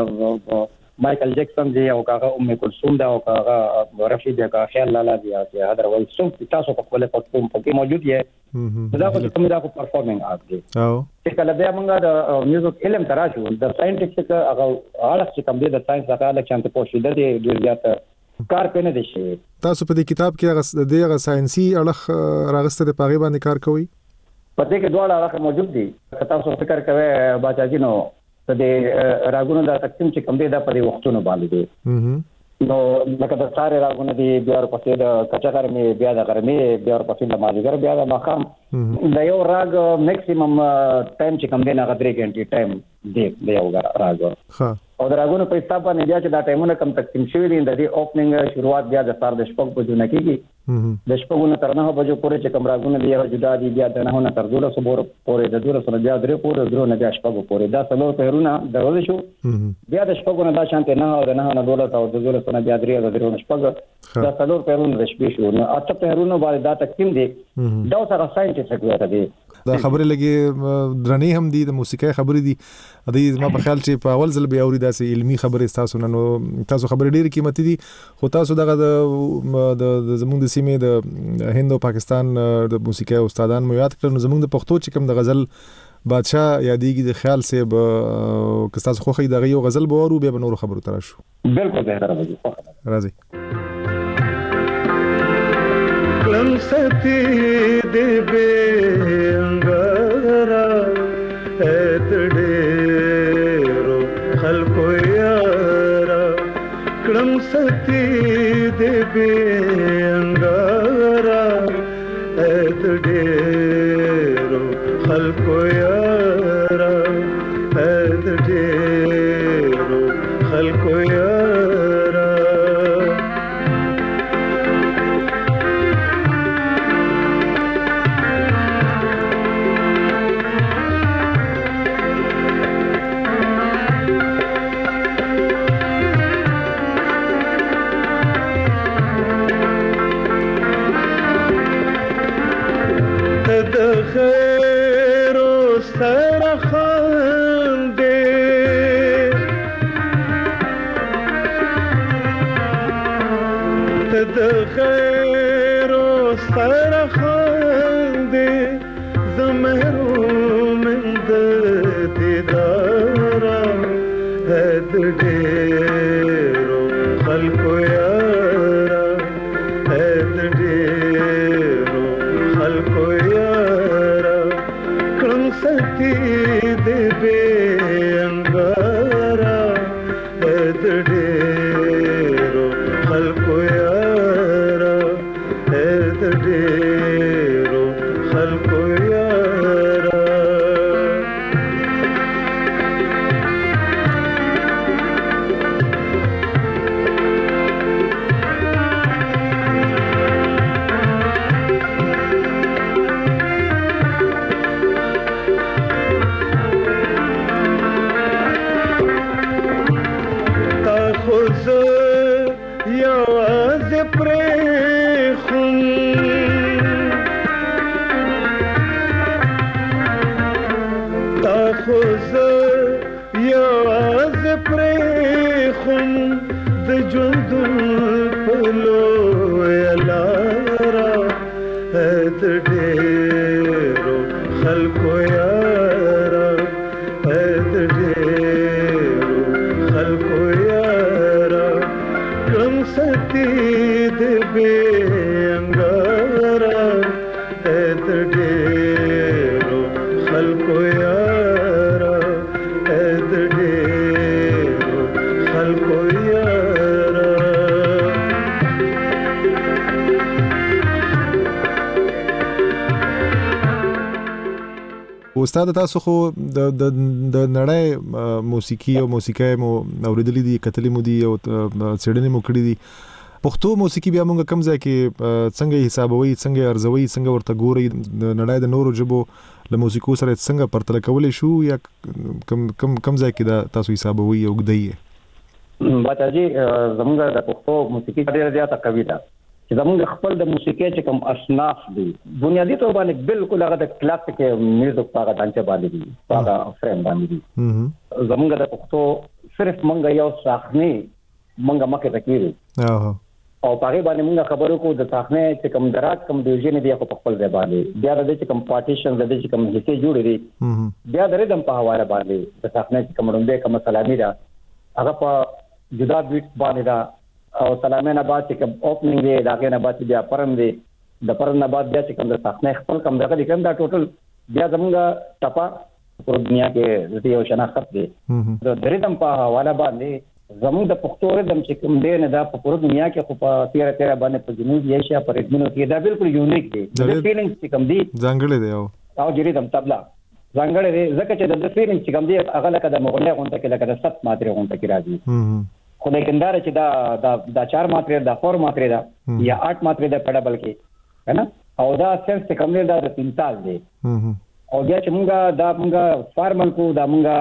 د مايكل جاكسون دی او کاغه کلثوم دا او کاغه رفیع دی کاغه خیال لالا دی او هغه ول څو تاسو په خپل پټوم پکې موجود یې دا خو کوم دا خو پرفورمینګ آرټ دی او چې کله بیا موږ د میوزیک علم تراشو د ساينټیفیک هغه اړه چې کوم دی د ساينس هغه لکه پوښتنه دی ډیر زیات کار پنه دي شي تاسو په دې کتاب کې هغه ساينسي اړه راغسته د پاغي باندې کار کوي په دې کې دوه اړه موجود دي تاسو فکر کوئ باچاجي نو د راګونو د تقسیم چې کوم دی دا په وختونو باندې دی نو لکه د ساره راګونو دی بیا ورپسې د کچا ګرمي بیا د ګرمي بیا ورپسې د مازیګر بیا د ماخام د یو راګ میکسیمم ټایم چې کوم دی نه 3 غنټې ټایم دی یو راګ او د راګونو په حساب باندې بیا چې دا ټایمونه کم تقسیم شوی دي د دې اوپننګ شروعات بیا د سار د شپږ بجو نه کیږي د شپږ نه تر 9 بجو پورې چې کوم راګونه دی هغه جدا دي بیا د 9 نه تر 12 پورې د 12 نه بیا درې پورې درو نه بیا شپږ پورې دا څلور پهرونه دروازه شو بیا د شپږ نه دا شانته نه او د 9 نه 12 او د 12 نه بیا درې او درو نه شپږ دا څلور پهرونه د شپې شو نو اته پهرونه باندې دا تقسیم دي دا سره ساينټیفیک وایي دی دا خبره لګي درنې هم دي د موسیقۍ خبرې دي د ما په خیال چې په اول ځل به اوري داسې علمي خبرې تاسو نو تاسو خبرې ډېرې قیمتي دي خو تاسو دغه د زموږ د سیمې د هند او پاکستان د موسیقۍ استادان مو یاد کړل نو زموږ د پښتو چې کوم د غزل بادشاہ یادېږي د خیال سے به که تاسو خوښي دغه یو غزل به ورو بیا به نور خبرو تر شو بالکل بهتره وي راځي کلم ستی دی بینگارا ایت ډیرو خلکو بیانګارا ات ډېرو خلکو یارا ات ډېرو خلکو یارا خیر و سرخنده د خیر و سرخنده زمهرو من د دیدارا د ډېرو خلکو یارا د ډېرو خلکو ستی دې بیانګارا د ډېرو خلکو یارا د ډېرو خلکو یارا استاد تاسو خو د نړۍ موسیقي او موسیقي مو اوریدلې دي کتلې مو دي او څېړنې مو کړې دي پښتو موسیقي بیا موږ کم ځای کې څنګه حسابوي څنګه ارزوي څنګه ورته ګوري د نړۍ د نورو ژبو له موسیقو سره څنګه پرتله کولای شو یا کم ځای کې دا تاسو حسابوي او ګدایي باچاجي زموږ د پښتو موسیقي ډېر زیاته قوي ده چې زموږ خپل د موسیقي چې کوم اصناف دي بنیادی طور باندې بالکل هغه د کلاسیک میوزیک په هغه ډانچه باندې دي هغه فریم باندې دي زموږ د پښتو صرف مونږ یو ساخنه مونږ مکه تکیږي او په هغه باندې مونږ خبرو کو د ساخنه چې کوم درات کوم دیوژن دی په خپل ځای باندې بیا د چې کوم پارټیشن د چې کوم حصے جوړې دي بیا د ریدم په حواله باندې د ساخنه چې کوم روندې کوم سلامي دا هغه په جدا بیټ باندې دا او سلامه نه بعد چې کوم اوپننګ دی داګه نه بعد بیا پرم دی د پرم نه بعد بیا چې کوم د ساخنه خپل کوم دغه لیکم دا ټوټل بیا زمونږ ټپا په دنیا کې د یو شناخت دی د ریدم په حواله باندې زموږ د پښتو ریدم چې کوم دی نه دا په پوره دنیا کې خو په 13 باندې په جنوبي ایشیا په ریدمونو کې دا بالکل یونیک دی د فیلینګز چې کوم دی ځانګړی دی او جریدم تبلا ځانګړی دی ځکه چې د فیلینګ چې کوم دی هغه لکه د مغولي غونډه کې لکه د 7 ماترې غونډه کې راځي خو لیکندار چې دا 4 ماترې دا 4 ماترې دا یا 8 ماترې دا پډبل کې ہے نا او دا سنس چې کوم دی دا 3 سال دی او بیا چې مونږه فارمل کو دا مونږه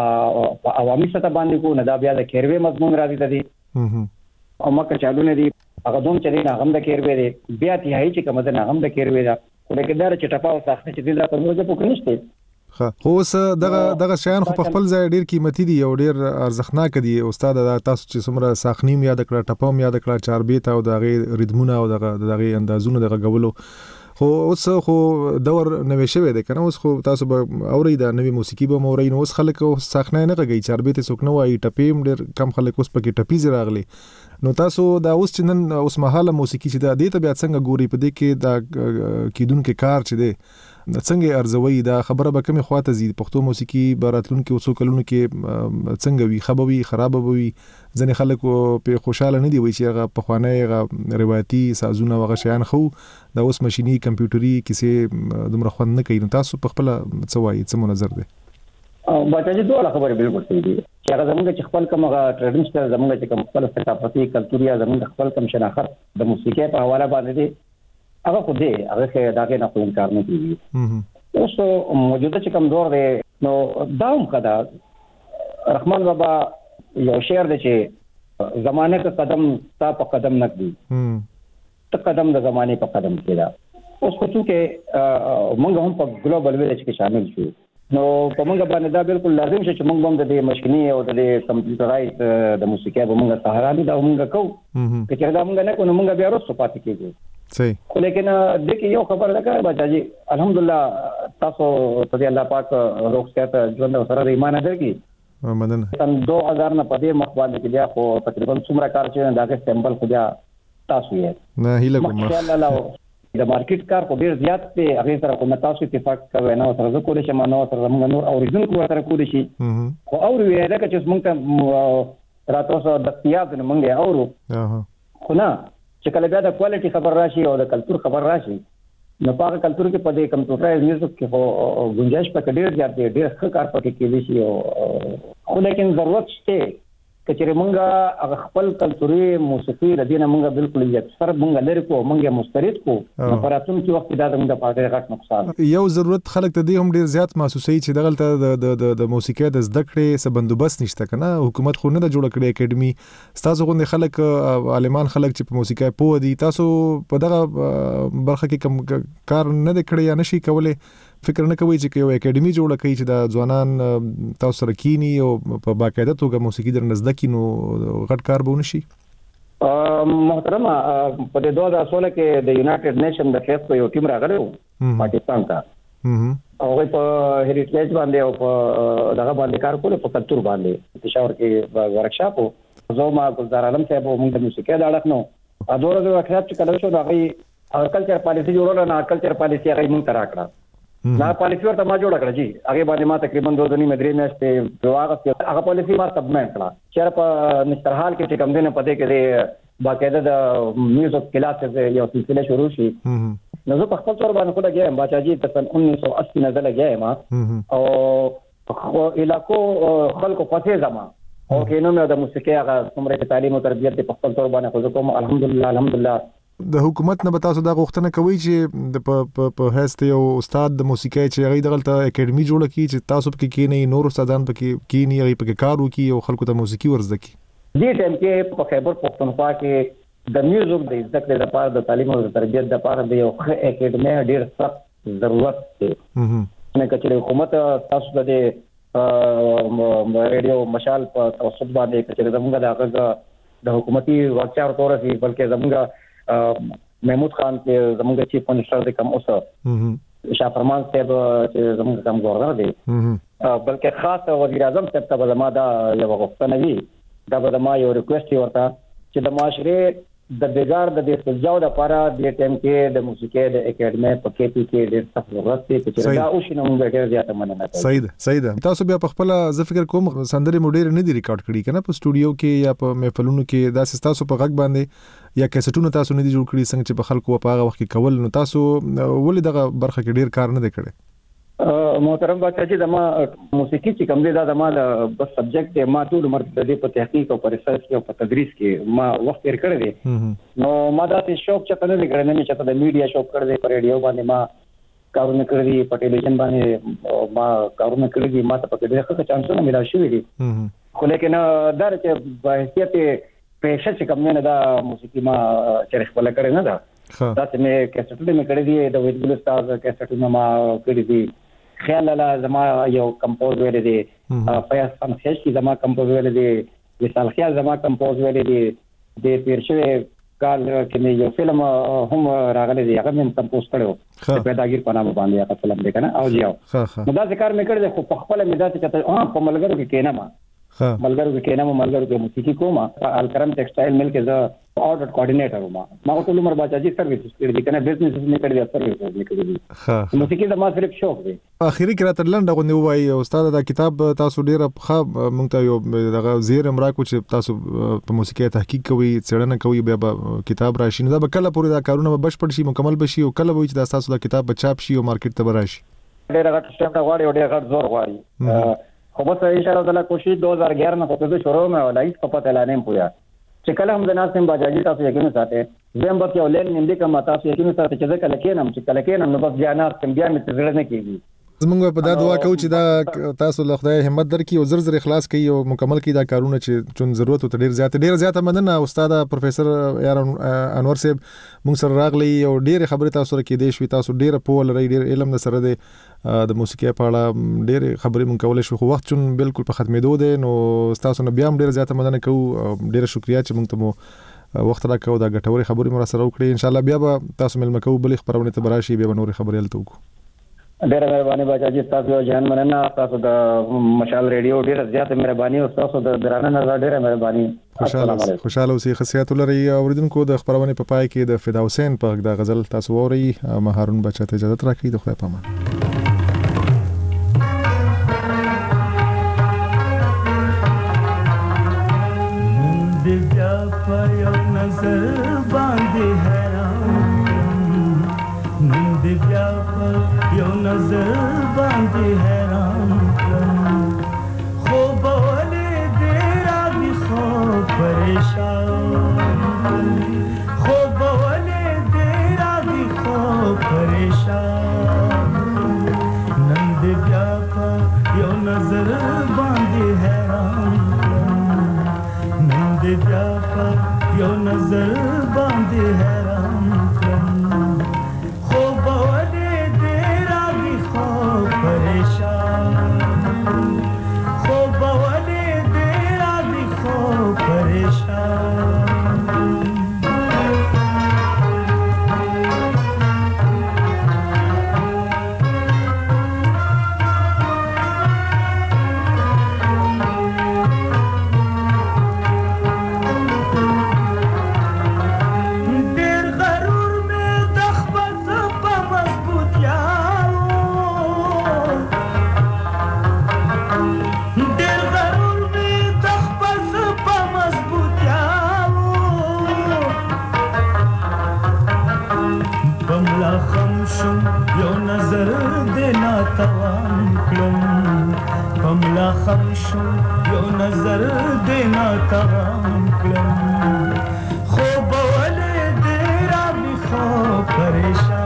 عوامي سطح باندې کو نه دا بیا د کیروي مضمون راځي ته دي او مکه چالو نه دي هغه دوم چې نه هم د کیروي دي بیا تیای چې کوم نه هم د کیروي دا لیکندار چې ټپاو ساخته چې دا په موږ په کنيشته خو اوس دغه شیان خو په خپل ځای ډیر قیمتي دي او ډیر ارزښتناک دي استاد تاسو چې څومره ساخنیم یاد کړه ټپوم یاد کړه چاربیت او دغه ریدمونه او دغه اندازونه دغه غولو خو اوس خو دور نوې شوی دی کنه اوس خو تاسو به اوري دا نوې موسیقي به موري نو اوس خلک ساخنه نه غږی چاربیت څوک نه وایي ټپیم ډیر کم خلک اوس پکې ټپی راغلي نو تاسو دا اوس چې نن اوس مهاله موسیقي چې دا دې ته بیا څنګه ګوري په دې کې دا کیدون کې کار چې دی څنګه ارزوي دا خبره به کومه خواته زی پښتو موسیقي براتلونکو وسو کلونو کې څنګه وي خبوي خراب وي ځنې خلک په خوشاله نه دی وي چې هغه په خوانه روایتي سازونه وغه شیان خو دا اوس ماشيني کمپیوټري کیسه دومره خوند نه کوي. نو تاسو په خپل څه وایي څه منظر دی؟ بچا چې دوه خبرې بالکل صحیح دي چې هغه زموږ چې خپل کومه ټریډیشنل زموږ چې کوم خپل ثقافتي کلتوري زموږ خپل کوم شناخت د موسیقي په حواله باندې دي هغه خو دې هغه داګه نه کوم کار نه کوي. اوس موجوده چې کوم دور دی نو داوم خدا رحمان بابا یو شعر دی چې زمانه کا قدم تا په قدم نه دی ته قدم د زمانه په قدم کې دا. اوس خو چې موږ هم په ګلوبل ویلج کې شامل شو نو په موږ باندې دا بالکل لازم شي چې موږ هم د ماشيني او د کمپیوټرایز د موسیقي په موږ سهارا دي دا موږ کوو چې دا موږ نه کوو موږ بیا وروسته پاتې کیږو. صحیح. لیکن د کې یو خبر لګا بچا جی الحمدلله تاسو ته الله پاک روغ صحت ژوند سره ایمان درکې مننه. تم 2000 نه پدې مخبال کې بیا خو تقریبا څومره کار چې دا کې سیمبل خو بیا تاسو یې نه هیله کوم ماشاءالله د مارکیټ کار په ډیر زیات دی هغه سره کوم تاسو اتفاق کوي نه سره کولای شي نو سره موږ نور اوریجنل کو سره کولای شي خو اور وی دا چې موږ ته راتو سره د تیاب نه موږ اورو خو نه چې کله بیا د کوالټي خبر راشي او د کلچر خبر راشي نو په کلچر کې په دې کمپیوټرایز میوزیک کې گنجائش په ډیر زیات دی ډیر ښه کار پکې کېږي شي او لیکن ضرورت شته کچره مونږه هغه خپل کلتوري موسیقي د دینه مونږه بالکل یکسر مونږه لري کو مونږه مسترد کو په راتون کې وخت دا د پاره غټ نقصان یو ضرورت خلک ته دی هم ډیر زیات محسوسي چې دغه د موسیقي د زده کړې څه بندوبست نشته کنه حکومت خو نه د جوړ کړی اکیډمي تاسو غوښنه خلک عالمان خلک چې په موسیقي پوه دي تاسو په دغه برخه کې کم کار نه کړی یا نشي کولای فکر نه کوي چې یو اکیډمي جوړه کړي چې د ځوانان تاسو سره کینی او په باقاعده توګه موسیقي در نزد کینو غټ کار به ونشي. محترم په دې 2016 کې د یونایټډ نیشن د فیس په یو ټیم راغلی پاکستان ته او په هریټیج باندې او په دغه باندې کار کول په کلچر باندې پېښور کې ورکشاپ زه ما ګلزار عالم صاحب موږ د موسیقي د اړه نو ادوره د ورکشاپ چې کله شو هغه کلچر پالیسی جوړول نه کلچر پالیسی هغه موږ تر راکړه نه پالیسی ورته ما جوړ کړی جی هغه باندې ما تقریبا 2 مدرې میاشتې واغه هغه پالیسی ما سبمټ کړه چې په مستر حال کې کوم دینه پدې کې باقاعده د میوزیک کلاسز یو سلسله شروع شي نو زه په خپل تور باندې خو لګیم بچا جی ته 1980 نه لګیم او خو علاقو خلکو پته زما او کینو مې د موسیقي هغه څومره تعلیم او تربیت په خپل تور باندې خو کوم الحمدلله د حکومت نه تاسو دا غوښتنه کوي چې په هست یو استاد د موسیقي چې هغه دغلته اکیډمي جوړه کړي چې تاسو پکې کې نه نور استادان پکې کې نه هغه پکې کار وکړي او خلکو ته موسیقي ورزده کړي. دې ټیم کې په خیبر پختونخوا کې د میوزیک د زده کړې لپاره د تعلیم او تربیت لپاره د یو ښه اکیډمي ډیر سخت ضرورت دی. نه کچې حکومت تاسو د ریډیو مشال په توسط باندې کچې زموږ د حکومتي واکچار تور سي بلکې زموږ محمود خان کې زموږ چیف منسٹر د کوم اوسه شاه فرمان صاحب چې زموږ کوم گورنر دی بلکې خاص وزیر اعظم صاحب ته زما دا یو غوښتنه وی دا به ما یو ریکوست ورته چې د معاشره د بیګار د دې سجاو لپاره د ټیم کې د موسیقي د اکیډمي په کې کې ډېر سخت ضرورت دی چې دا او شنو موږ ډېر زیاته مننه کوي. صحیح ده تاسو بیا په خپل ز فکر کوم سندري موډیر نه دی ریکارډ کړی کنه په سټوډیو کې یا په محفلونو کې دا تاسو په غږ باندې یا کیسټونو تاسو نه دی جوړ کړی څنګه چې په خلکو په هغه وخت کې کول نو تاسو ولې دغه برخه کې ډېر کار نه دی کړی. محترم بچا چې دما موسیقي چې کوم دی دا دما بس سبجیکټ دی ما ټول عمر د دې په تحقیق او په ریسرچ کې او په تدریس کې ما وخت تیر کړی دی نو ما دا څه شوق چې نه لګړې نه چې د میډیا شوق کړی دی په ریډیو باندې ما کارونه کړی دي په ټلویزیون باندې ما کارونه کړی دي ما ته په ډېر ښه چانسونه ملا شوې دي خو لیکن دا چې په حیثیت پېښه چې کوم نه دا موسیقي ما چې خپل کړی نه دا دا چې مې کیسټونه مې کړی دي د ویډیو استاد کیسټونه ما کړی دي خیال لا زما یو کمپوز ویل دي فیاض خان خیش کی زما کمپوز ویل دي وصال خیال زما کمپوز ویل دي د پیرشوي کال کې یو فلم هم راغلی دی هغه مې کمپوز کړو پیداګیر په نامه باندې هغه فلم دی کنه او جیاو نو دا ذکر مې کړی خو په خپل مې دا چې په ملګرو کې کینه ما ملګرو کې نه ملګرو کې موسیقي کوم الکرم ټیکسټایل مل کې زه آرډر کوارډینیټر وم. ما ټول عمر باچاجي سرویسز کړې دي کنه بزنس نه کړې دي سرویسز نه کړې دي. موسیقي د ما صرف شوق دی. اخیری کې راته لنډه غونډه وایي استاد دا کتاب تاسو ډیر ښه مونږ ته یو دغه زیر امراکو چې تاسو په موسیقي تحقیق کوي څېړنه کوي بیا کتاب راشي نو دا به کله پورې دا کارونه بشپړ شي مکمل بشي او کله وایي چې دا تاسو دا کتاب بچاپ شي او مارکیټ ته راشي. ډیر غټ سټیپ دا غواړي او ډیر غټ زور غواړي. خو بس ان شاء الله تعالی کوشش 2011 نه کوته شروع مې ولای په پته اعلان پویا چې کله هم د ناسم باجاجي تاسو یقین ساتي زم به یو لین نیم دې کوم تاسو یقین ساتي چې کله کېنم نو بس جانا کم بیا مې تزړه نه کیږي. زمونږ په دا دعا کوو چې دا تاسو له خدای همت درکړي او زر اخلاص کوي او مکمل کړي دا کارونه چې چون ضرورت ته ډیر زیات مننه استاد پروفیسور یار انور صاحب موږ سره راغلی او ډیر خبرې تاسو سره کې دي شوي تاسو ډیر په لري ډیر علم سره د موسیقي په اړه ډیر خبرې مونږ کولای شو خو وخت چون بالکل په ختمېدو دی نو تاسو نه بیا هم ډیر زیات مننه کوو ډیر شکریا چې مونږ ته مو وخت راکړو دا ګټوري خبرې مو سره وکړي ان شاء الله بیا به تاسو ملمه کوو بلې خبرونه ته براشي بیا به نور خبرې الته وکړو. ډېر مهرباني باچاجي تاسو جان مننه تاسو د مشال ریډیو ډېر زیات مهرباني او تاسو د درانه نظر ډېر مهرباني. خوشاله اوسئ خصيات لري اوریدونکو د خبرونه په پای کې د فدا حسین په د غزل تاسو ووري مهارون بچا ته اجازه راکړئ د خدای پامان. दिव्या पयो नजर बांधे हैरान दिव्या पयो नजर बांधे हैरान खो बोले तेरा भी खो परेशान खो बोले तेरा भी खो परेशान दिव्या पयो नजर बांधे हैरान दिव्या पर यो नजर बांधे हैरान खो बोले तेरा भी खो परेशान खो बोले तेरा भी खो परेशान. यो नजर देना तवान क्लम कमला खमशुम यो नजर देना तवान क्लम खो बोले तेरा भी खो परेशान.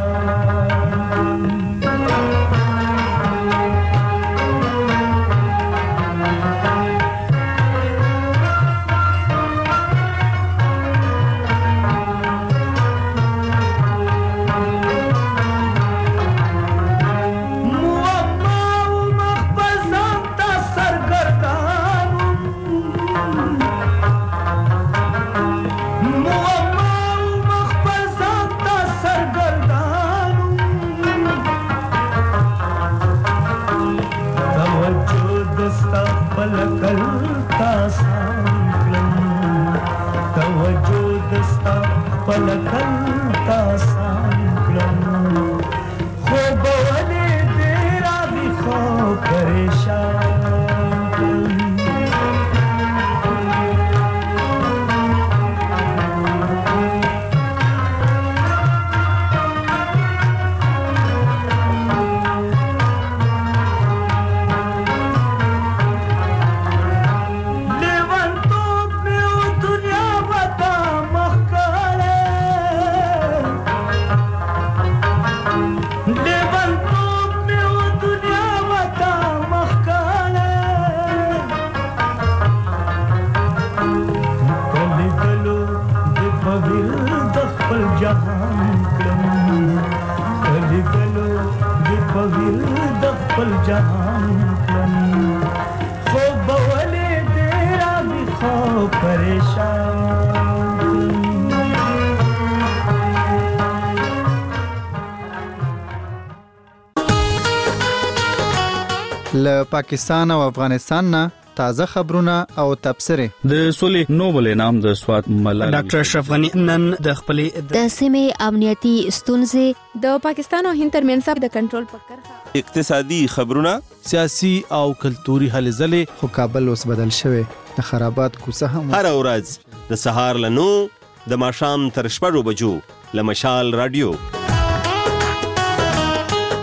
له پاکستان او افغانستان نه تازه خبرونه او تبصره. د سولې نوبل انعام د سواد ملالۍ ډاکټر اشرف غنی نن د خپل د سیمې امنیتي ستونزې د پاکستان او هند ترمنځ د کنټرول په کرښه اقتصادي خبرونه سیاسي او کلتوري هلې ځلې. خو کابل اوس بدل شوی د خرابات کوڅه هم هر ورځ د سهار له 9 د ماښام تر 6 بجو له مشال رادیو.